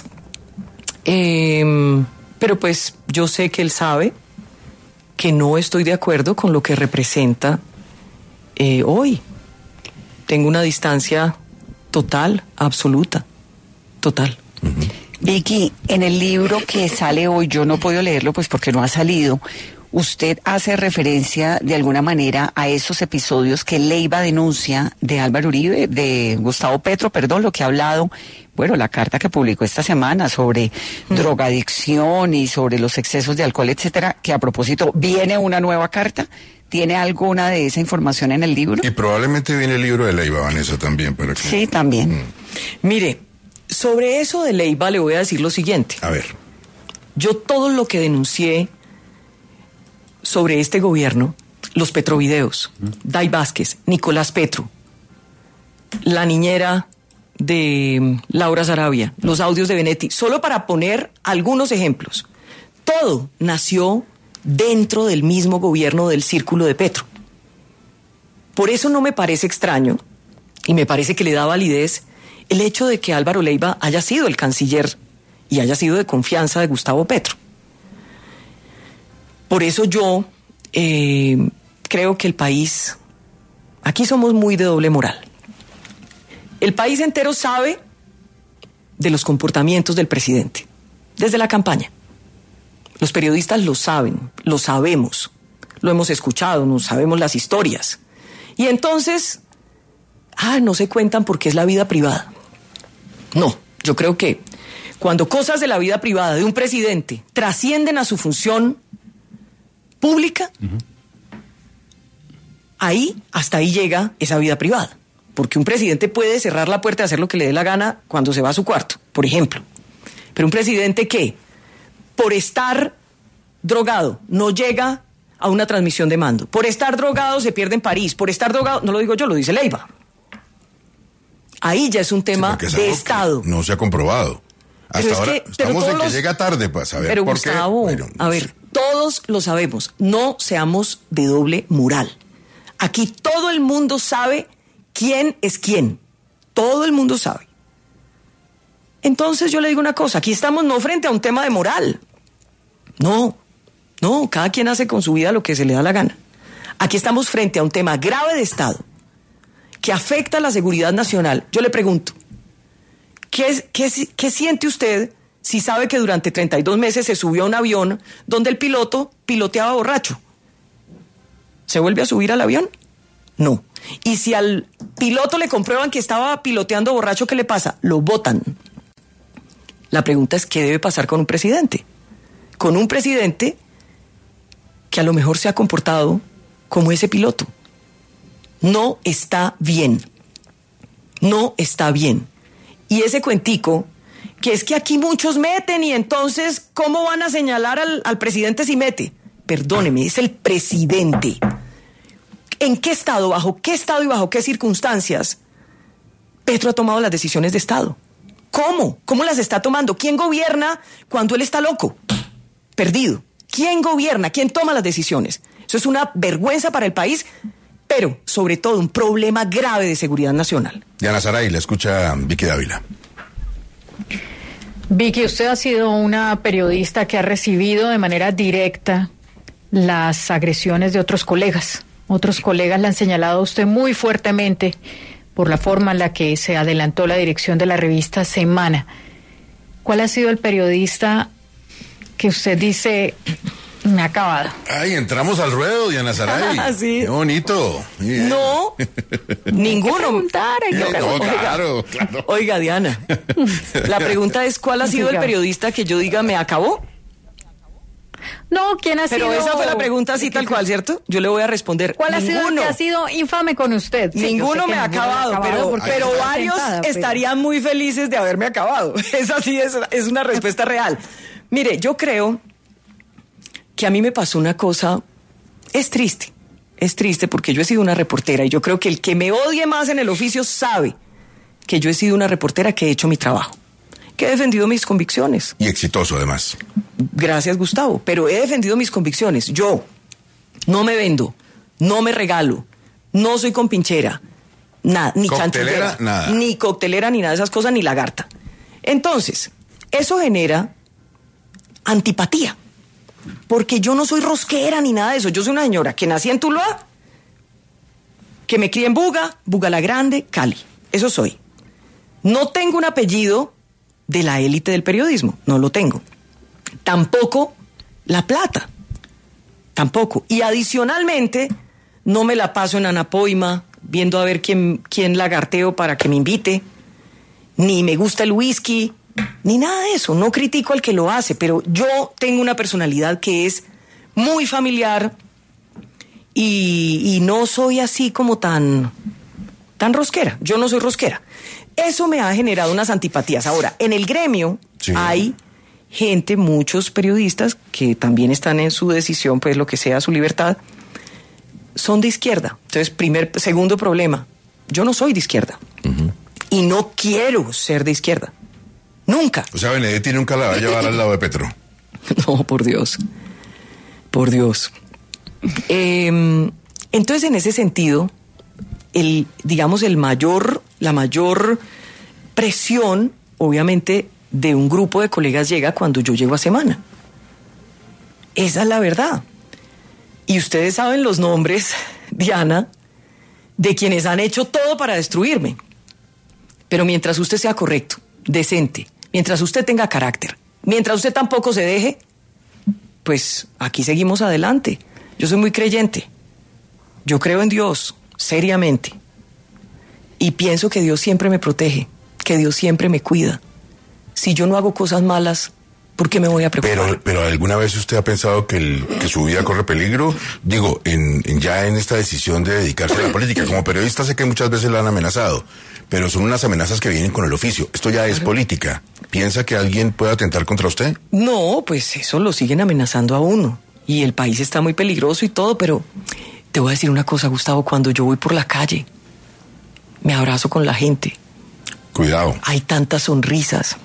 S2: Eh, pero pues yo sé que él sabe que no estoy de acuerdo con lo que representa eh, hoy. Tengo una distancia total, absoluta, total.
S3: Uh-huh. Vicky, en el libro que sale hoy, yo no he podido leerlo pues porque no ha salido, usted hace referencia de alguna manera a esos episodios que Leiva denuncia de Álvaro Uribe, de Gustavo Petro, perdón, lo que ha hablado, bueno, la carta que publicó esta semana sobre mm. drogadicción y sobre los excesos de alcohol, etcétera, que a propósito viene una nueva carta. ¿Tiene alguna de esa información en el libro?
S1: Y probablemente viene el libro de Leiva, Vanessa, también. Para que...
S3: Sí, también. Mm.
S2: Mire, sobre eso de Leiva le voy a decir lo siguiente.
S1: A ver.
S2: Yo todo lo que denuncié sobre este gobierno, los Petrovideos, mm. Day Vázquez, Nicolás Petro, la niñera de Laura Sarabia, los audios de Benedetti, solo para poner algunos ejemplos, todo nació dentro del mismo gobierno del círculo de Petro. Por eso no me parece extraño, y me parece que le da validez, el hecho de que Álvaro Leiva haya sido el canciller y haya sido de confianza de Gustavo Petro. Por eso yo eh, creo que el país, aquí somos muy de doble moral. El país entero sabe de los comportamientos del presidente, desde la campaña. Los periodistas lo saben, lo sabemos, lo hemos escuchado, nos sabemos las historias. Y entonces, ah, no se cuentan porque es la vida privada. No, Yo creo que cuando cosas de la vida privada de un presidente trascienden a su función pública, uh-huh. ahí, hasta ahí llega esa vida privada. Porque un presidente puede cerrar la puerta y hacer lo que le dé la gana cuando se va a su cuarto, por ejemplo. Pero un presidente que, por estar drogado, no llega a una transmisión de mando. Por estar drogado se pierde en París. Por estar drogado, no lo digo yo, lo dice Leiva. Ahí ya es un tema sí, de Estado.
S1: No se ha comprobado. Hasta
S2: es
S1: ahora
S2: que,
S1: estamos en que
S2: los...
S1: llega tarde para saber
S2: pero
S1: por
S2: Gustavo,
S1: qué. Bueno,
S2: a ver, todos lo sabemos. No seamos de doble moral. Aquí todo el mundo sabe quién es quién. Todo el mundo sabe. Entonces yo le digo una cosa. Aquí estamos no frente a un tema de moral. No, no, cada quien hace con su vida lo que se le da la gana. Aquí estamos frente a un tema grave de Estado que afecta a la seguridad nacional. Yo le pregunto, ¿qué, qué, qué siente usted si sabe que durante treinta y dos meses se subió a un avión donde el piloto piloteaba borracho? ¿Se vuelve a subir al avión? No. Y si al piloto le comprueban que estaba piloteando borracho, ¿qué le pasa? Lo botan. La pregunta es, ¿qué debe pasar con un presidente? Con un presidente que a lo mejor se ha comportado como ese piloto. No está bien. No está bien. Y ese cuentico, que es que aquí muchos meten y entonces, ¿cómo van a señalar al, al presidente si mete? Perdóneme, es el presidente. ¿En qué estado, bajo qué estado y bajo qué circunstancias Petro ha tomado las decisiones de Estado? ¿Cómo? ¿Cómo las está tomando? ¿Quién gobierna cuando él está loco? Perdido. ¿Quién gobierna? ¿Quién toma las decisiones? Eso es una vergüenza para el país, pero sobre todo un problema grave de seguridad nacional.
S1: Diana Saray, la escucha Vicky Dávila.
S5: Vicky, usted ha sido una periodista que ha recibido de manera directa las agresiones de otros colegas. Otros colegas le han señalado a usted muy fuertemente por la forma en la que se adelantó la dirección de la revista Semana. ¿Cuál ha sido el periodista que usted dice me ha acabado?
S1: Ay, entramos al ruedo, Diana Saray.
S2: Sí.
S1: Qué bonito. Bien.
S2: No, ninguno.
S5: Hay que preguntar, hay que
S1: No,
S5: preguntar.
S1: claro, claro.
S2: Oiga, Diana, la pregunta es, ¿cuál ha sido el periodista que yo diga me acabó?
S5: No, ¿quién ha
S2: Pero
S5: sido?
S2: esa fue la pregunta así tal cual, ¿cierto? Yo le voy a responder.
S5: ¿Cuál ha sido el
S2: ninguno.
S5: que ha sido infame con usted? Sí,
S2: Ninguno
S5: yo sé
S2: me
S5: que
S2: ha
S5: ninguno
S2: acabado,
S5: le ha
S2: pero,
S5: porque
S2: pero
S5: está
S2: varios
S5: sentada, pero-
S2: estarían muy felices de haberme acabado. Esa sí es, es una respuesta real. Mire, yo creo que a mí me pasó una cosa, es triste, es triste porque yo he sido una reportera y yo creo que el que me odie más en el oficio sabe que yo he sido una reportera que he hecho mi trabajo, que he defendido mis convicciones.
S1: Y exitoso, además.
S2: Gracias, Gustavo, pero he defendido mis convicciones. Yo no me vendo, no me regalo, no soy compinchera, nada, ni
S1: Coctelera,
S2: chanchullera,
S1: nada.
S2: ni coctelera, ni nada de esas cosas, ni lagarta. Entonces, eso genera antipatía, porque yo no soy rosquera ni nada de eso. Yo soy una señora que nací en Tuluá, que me crié en Buga, Buga la Grande, Cali. Eso soy. No tengo un apellido de la élite del periodismo, no lo tengo. Tampoco la plata, tampoco. Y adicionalmente, no me la paso en Anapoima viendo a ver quién, quién lagarteo para que me invite, ni me gusta el whisky, ni nada de eso. No critico al que lo hace, pero yo tengo una personalidad que es muy familiar y, y no soy así como tan, tan rosquera. Yo no soy rosquera. Eso me ha generado unas antipatías. Ahora, en el gremio sí. hay gente, muchos periodistas que también están en su decisión, pues lo que sea, su libertad, son de izquierda. Entonces, primer, segundo problema, yo no soy de izquierda. Uh-huh. Y no quiero ser de izquierda. Nunca.
S1: O sea, Benedetti nunca la va a llevar al lado de Petro.
S2: No, por Dios. Por Dios. Eh, entonces, en ese sentido, el, digamos, el mayor, la mayor presión, obviamente, de un grupo de colegas llega cuando yo llego a Semana. Esa es la verdad. Y ustedes saben los nombres, Diana, de quienes han hecho todo para destruirme. Pero mientras usted sea correcto, decente, mientras usted tenga carácter, mientras usted tampoco se deje, pues aquí seguimos adelante. Yo soy muy creyente. Yo creo en Dios, seriamente. Y pienso que Dios siempre me protege, que Dios siempre me cuida. Si yo no hago cosas malas, ¿por qué me voy a preocupar?
S1: Pero, pero ¿alguna vez usted ha pensado que, el, que su vida corre peligro? Digo, en, en ya en esta decisión de dedicarse a la política. Como periodista sé que muchas veces la han amenazado, pero son unas amenazas que vienen con el oficio. Esto ya es política. ¿Piensa que alguien puede atentar contra usted?
S2: No, pues eso lo siguen amenazando a uno. Y el país está muy peligroso y todo, pero te voy a decir una cosa, Gustavo. Cuando yo voy por la calle, me abrazo con la gente.
S1: Cuidado.
S2: Hay tantas sonrisas.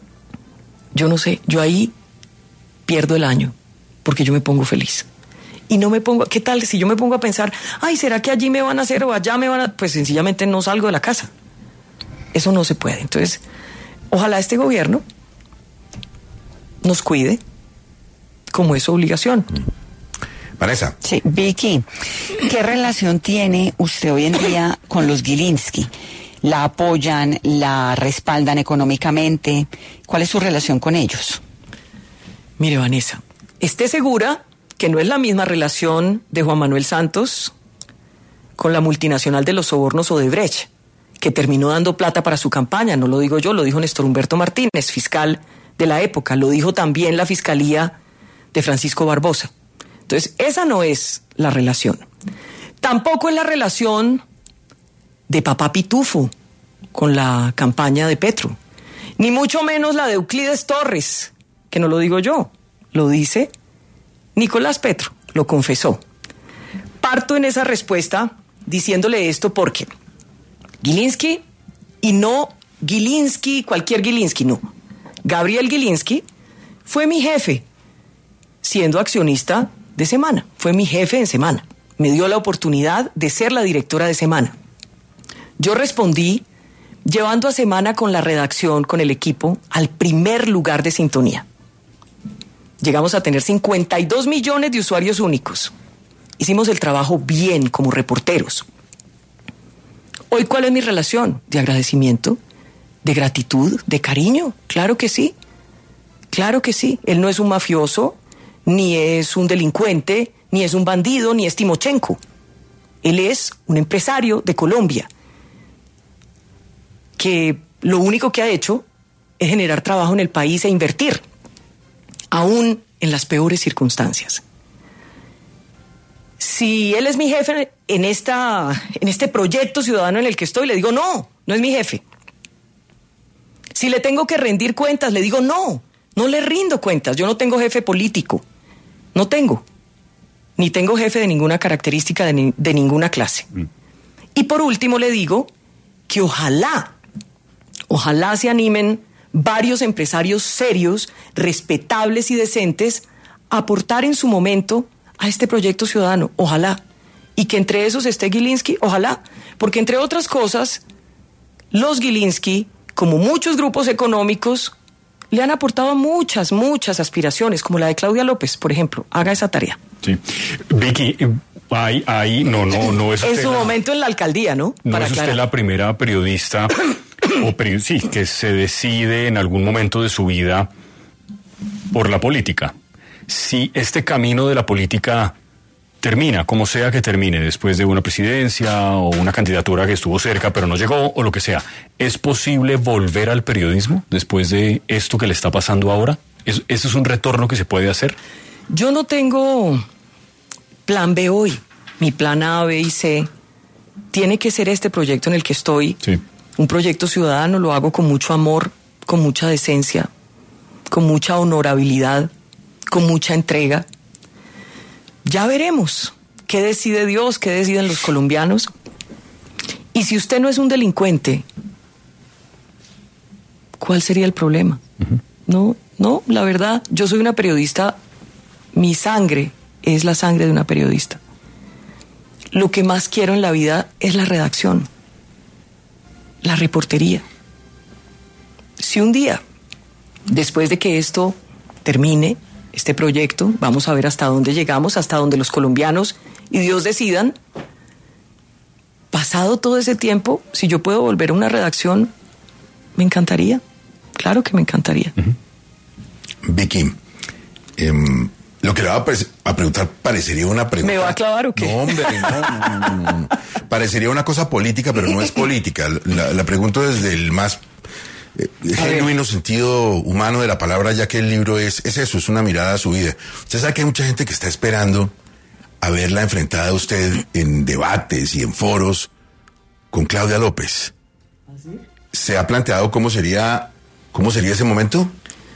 S2: Yo no sé, yo ahí pierdo el año, porque yo me pongo feliz. Y no me pongo, ¿qué tal si yo me pongo a pensar, ay, ¿será que allí me van a hacer o allá me van a...? Pues sencillamente no salgo de la casa. Eso no se puede. Entonces, ojalá este gobierno nos cuide, como es su obligación.
S1: Vanessa.
S3: Sí, Vicky, ¿qué relación tiene usted hoy en día con los Gilinski? ¿La apoyan, la respaldan económicamente? ¿Cuál es su relación con ellos?
S2: Mire, Vanessa, esté segura que no es la misma relación de Juan Manuel Santos con la multinacional de los sobornos Odebrecht, que terminó dando plata para su campaña. No lo digo yo, lo dijo Néstor Humberto Martínez, fiscal de la época. Lo dijo también la fiscalía de Francisco Barbosa. Entonces, esa no es la relación. Tampoco es la relación de Papá Pitufo con la campaña de Petro. Ni mucho menos la de Euclides Torres, que no lo digo yo, lo dice Nicolás Petro, lo confesó. Parto en esa respuesta diciéndole esto porque Gilinski, y no Gilinski, cualquier Gilinski, no. Gabriel Gilinski fue mi jefe, siendo accionista de Semana. Fue mi jefe en Semana. Me dio la oportunidad de ser la directora de Semana. Yo respondí llevando a Semana con la redacción, con el equipo, al primer lugar de sintonía. Llegamos a tener cincuenta y dos millones de usuarios únicos. Hicimos el trabajo bien como reporteros. Hoy, ¿cuál es mi relación? De agradecimiento, de gratitud, de cariño. Claro que sí, claro que sí. Él no es un mafioso, ni es un delincuente, ni es un bandido, ni es Timochenko. Él es un empresario de Colombia, que lo único que ha hecho es generar trabajo en el país e invertir, aún en las peores circunstancias. Si él es mi jefe en, esta, en este proyecto ciudadano en el que estoy, le digo, no, no es mi jefe. Si le tengo que rendir cuentas, le digo, no, no le rindo cuentas. Yo no tengo jefe político, no tengo. Ni tengo jefe de ninguna característica, de, ni, de ninguna clase. Mm. Y por último le digo que ojalá, ojalá se animen varios empresarios serios, respetables y decentes a aportar en su momento a este proyecto ciudadano, ojalá, y que entre esos esté Gilinski, ojalá, porque entre otras cosas, los Gilinski, como muchos grupos económicos, le han aportado muchas, muchas aspiraciones, como la de Claudia López, por ejemplo. Haga esa tarea.
S4: Sí. Vicky, ahí, ahí, no, no, no es
S2: en
S4: usted
S2: su
S4: la,
S2: momento en la alcaldía, ¿no?
S4: No
S2: Para
S4: es usted
S2: aclarar.
S4: la primera periodista, o peri- sí, que se decide en algún momento de su vida por la política. Si este camino de la política termina, como sea que termine, después de una presidencia o una candidatura que estuvo cerca pero no llegó o lo que sea, ¿es posible volver al periodismo después de esto que le está pasando ahora? ¿Eso es un retorno que se puede hacer?
S2: Yo no tengo plan B hoy. Mi plan A, B y C tiene que ser este proyecto en el que estoy.
S4: Sí.
S2: Un proyecto ciudadano, lo hago con mucho amor, con mucha decencia, con mucha honorabilidad, con mucha entrega. Ya veremos qué decide Dios, qué deciden los colombianos. Y si usted no es un delincuente, ¿cuál sería el problema? Uh-huh. No, no, la verdad, yo soy una periodista, mi sangre es la sangre de una periodista. Lo que más quiero en la vida es la redacción, la reportería. Si un día, después de que esto termine, este proyecto, vamos a ver hasta dónde llegamos, hasta donde los colombianos y Dios decidan, pasado todo ese tiempo, si yo puedo volver a una redacción, me encantaría, claro que me encantaría.
S1: Uh-huh. Vicky, eh, lo que le voy a, pre- a preguntar parecería una pregunta...
S2: ¿Me va a clavar o qué?
S1: No, hombre, no, no, no, no, no. Parecería una cosa política, pero no es política. La, la pregunto desde el más... eh, genuino sentido humano de la palabra, ya que el libro es, es eso, es una mirada a su vida. Usted sabe que hay mucha gente que está esperando a verla enfrentada a usted en debates y en foros con Claudia López. ¿Así? ¿Se ha planteado cómo sería, cómo sería ese momento?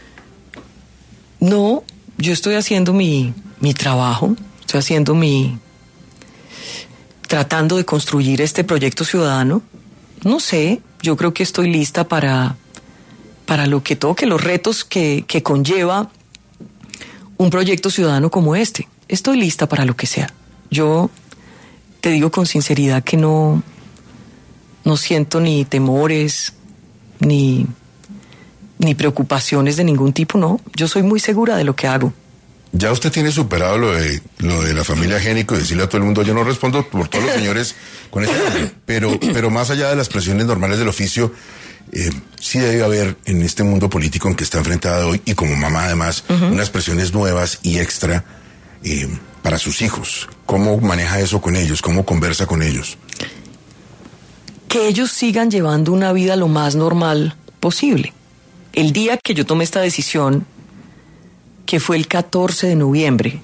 S2: No, yo estoy haciendo mi, mi trabajo, estoy haciendo mi... tratando de construir este proyecto ciudadano. No sé, yo creo que estoy lista para, para lo que toque, los retos que, que conlleva un proyecto ciudadano como este. Estoy lista para lo que sea. Yo te digo con sinceridad que no, no siento ni temores, ni, ni preocupaciones de ningún tipo, no. Yo soy muy segura de lo que hago.
S1: Ya usted tiene superado lo de lo de la familia Génico y decirle a todo el mundo, yo no respondo por todos los señores con ese nombre, pero, pero más allá de las presiones normales del oficio, eh, sí debe haber en este mundo político en que está enfrentada hoy, y como mamá además, uh-huh. unas presiones nuevas y extra eh, para sus hijos. ¿Cómo maneja eso con ellos? ¿Cómo conversa con ellos?
S2: Que ellos sigan llevando una vida lo más normal posible. El día que yo tomé esta decisión, que fue el catorce de noviembre,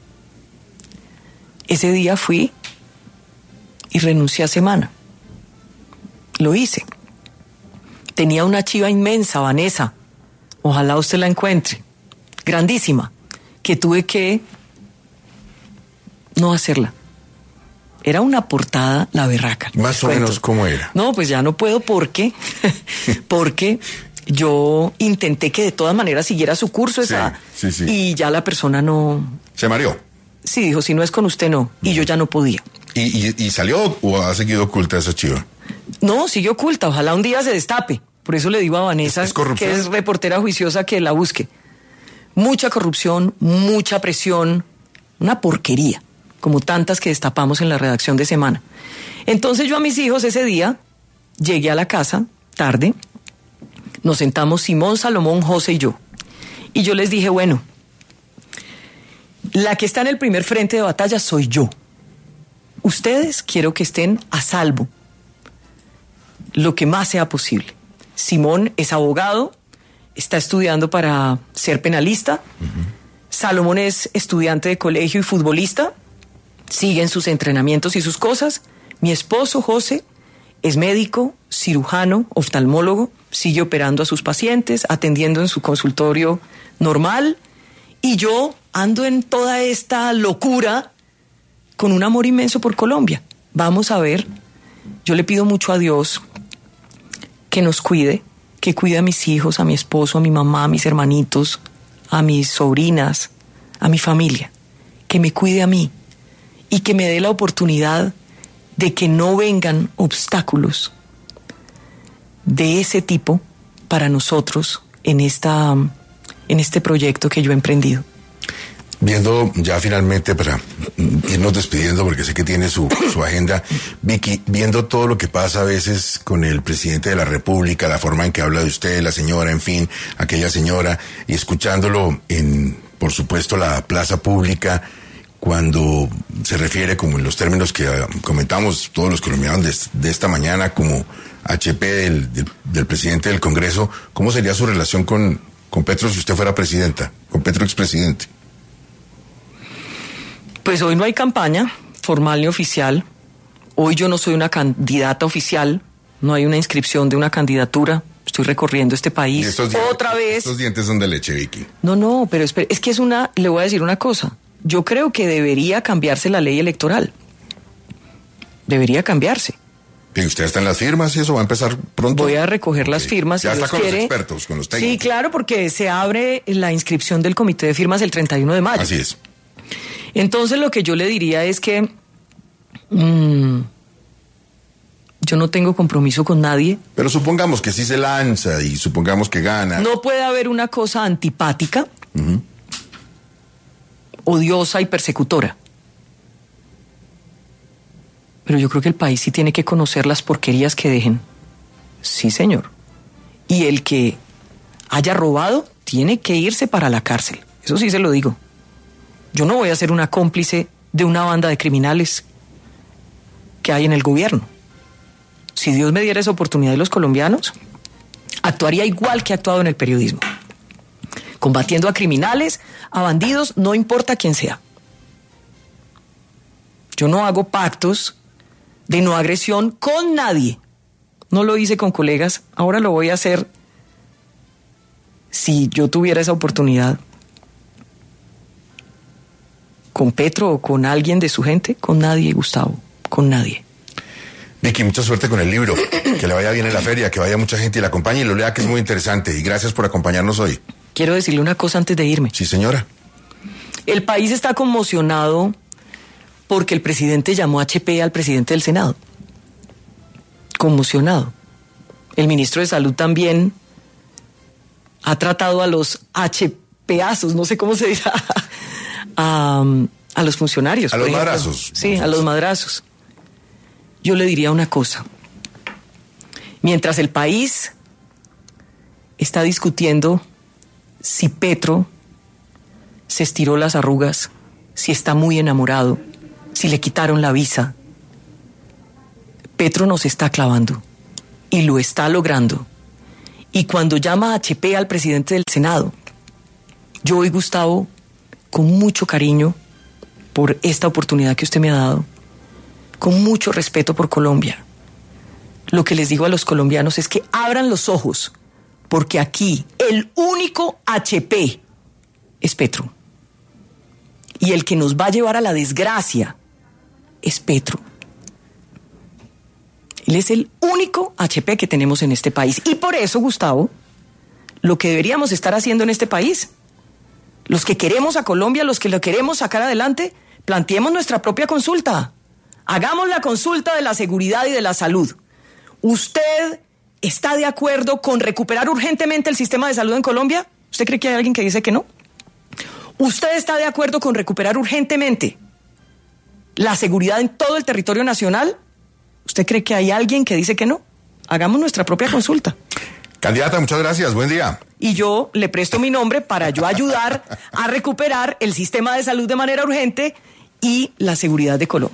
S2: ese día fui y renuncié a Semana. Lo hice. Tenía una chiva inmensa, Vanessa, ojalá usted la encuentre, grandísima, que tuve que no hacerla. Era una portada la berraca.
S1: Más o menos, ¿cómo era?
S2: No, pues ya no puedo porque, porque yo intenté que de todas maneras siguiera su curso esa,
S1: sí, sí, sí.
S2: Y ya la persona no...
S1: ¿Se mareó?
S2: Sí, dijo, si no es con usted, no. Y uh-huh. yo ya no podía.
S1: ¿Y, y, ¿Y salió o ha seguido oculta esa chiva?
S2: No, sigue oculta. Ojalá un día se destape. Por eso le digo a Vanessa,
S1: ¿Es, es
S2: que es reportera juiciosa, que la busque. Mucha corrupción, mucha presión, una porquería, como tantas que destapamos en la redacción de Semana. Entonces yo a mis hijos ese día llegué a la casa, tarde, nos sentamos Simón, Salomón, José y yo. Y yo les dije, bueno, la que está en el primer frente de batalla soy yo. Ustedes quiero que estén a salvo, lo que más sea posible. Simón es abogado, está estudiando para ser penalista. Uh-huh. Salomón es estudiante de colegio y futbolista, sigue en sus entrenamientos y sus cosas. Mi esposo, José, es médico, cirujano, oftalmólogo, sigue operando a sus pacientes, atendiendo en su consultorio normal, y yo ando en toda esta locura con un amor inmenso por Colombia. Vamos a ver, yo le pido mucho a Dios que nos cuide, que cuide a mis hijos, a mi esposo, a mi mamá, a mis hermanitos, a mis sobrinas, a mi familia, que me cuide a mí y que me dé la oportunidad de que no vengan obstáculos de ese tipo para nosotros en esta, en este proyecto que yo he emprendido.
S1: Viendo ya finalmente, para irnos despidiendo porque sé que tiene su, su agenda, Vicky, viendo todo lo que pasa a veces con el presidente de la República, la forma en que habla de usted, la señora, en fin, aquella señora, y escuchándolo en, por supuesto, la plaza pública, cuando se refiere, como en los términos que comentamos todos los colombianos de, de esta mañana, como H P del, del, del presidente del Congreso, ¿cómo sería su relación con, con Petro si usted fuera presidenta, con Petro expresidente?
S2: Pues hoy no hay campaña formal ni oficial. Hoy yo no soy una candidata oficial, no hay una inscripción de una candidatura. Estoy recorriendo este país
S1: estos
S2: otra
S1: dientes,
S2: vez.
S1: Estos dientes son de leche, Vicky.
S2: No, no, pero espere, es que es una, le voy a decir una cosa. Yo creo que debería cambiarse la ley electoral. Debería cambiarse.
S1: ¿Y usted está en las firmas y eso va a empezar pronto?
S2: Voy a recoger okay. las firmas.
S1: Ya
S2: si
S1: está
S2: Dios
S1: con
S2: quiere.
S1: Los expertos, con los técnicos.
S2: Sí, claro, porque se abre la inscripción del comité de firmas el treinta y uno de mayo.
S1: Así es.
S2: Entonces lo que yo le diría es que mmm, yo no tengo compromiso con nadie.
S1: Pero supongamos que sí se lanza y supongamos que gana.
S2: No puede haber una cosa antipática, uh-huh. odiosa y persecutora. Pero yo creo que el país sí tiene que conocer las porquerías que dejen. Sí, señor. Y el que haya robado tiene que irse para la cárcel. Eso sí se lo digo. Yo no voy a ser una cómplice de una banda de criminales que hay en el gobierno. Si Dios me diera esa oportunidad de los colombianos, Actuaría igual que ha actuado en el periodismo, combatiendo a criminales, a bandidos, no importa quién sea. Yo no hago pactos de no agresión con nadie. No lo hice con colegas, ahora lo voy a hacer si yo tuviera esa oportunidad. ¿Con Petro o con alguien de su gente? Con nadie, Gustavo, con nadie.
S1: Vicky, mucha suerte con el libro, que le vaya bien en la feria, que vaya mucha gente y la acompañe y lo lea, que es muy interesante. Y gracias por acompañarnos hoy.
S2: Quiero decirle una cosa antes de irme.
S1: Sí, señora.
S2: El país está conmocionado porque el presidente llamó H P al presidente del Senado. Conmocionado. El ministro de Salud también ha tratado a los H P-azos, no sé cómo se dirá, a, a los funcionarios.
S1: A los
S2: ejemplo.
S1: madrazos.
S2: Sí, a los madrazos. Yo le diría una cosa. Mientras el país está discutiendo si Petro se estiró las arrugas, si está muy enamorado, si le quitaron la visa, Petro nos está clavando y lo está logrando. Y cuando llama a H P al presidente del Senado, yo hoy, Gustavo, con mucho cariño por esta oportunidad que usted me ha dado, con mucho respeto por Colombia, lo que les digo a los colombianos es que abran los ojos, porque aquí el único H P es Petro. Y el que nos va a llevar a la desgracia es Petro. Él es el único H P que tenemos en este país. Y por eso, Gustavo, lo que deberíamos estar haciendo en este país, los que queremos a Colombia, los que lo queremos sacar adelante, planteemos nuestra propia consulta. Hagamos la consulta de la seguridad y de la salud. ¿Usted está de acuerdo con recuperar urgentemente el sistema de salud en Colombia? ¿Usted cree que hay alguien que dice que no? ¿Usted está de acuerdo con recuperar urgentemente la seguridad en todo el territorio nacional? ¿Usted cree que hay alguien que dice que no? Hagamos nuestra propia consulta.
S1: Candidata, muchas gracias. Buen día.
S2: Y yo le presto mi nombre para yo ayudar a recuperar el sistema de salud de manera urgente y la seguridad de Colombia.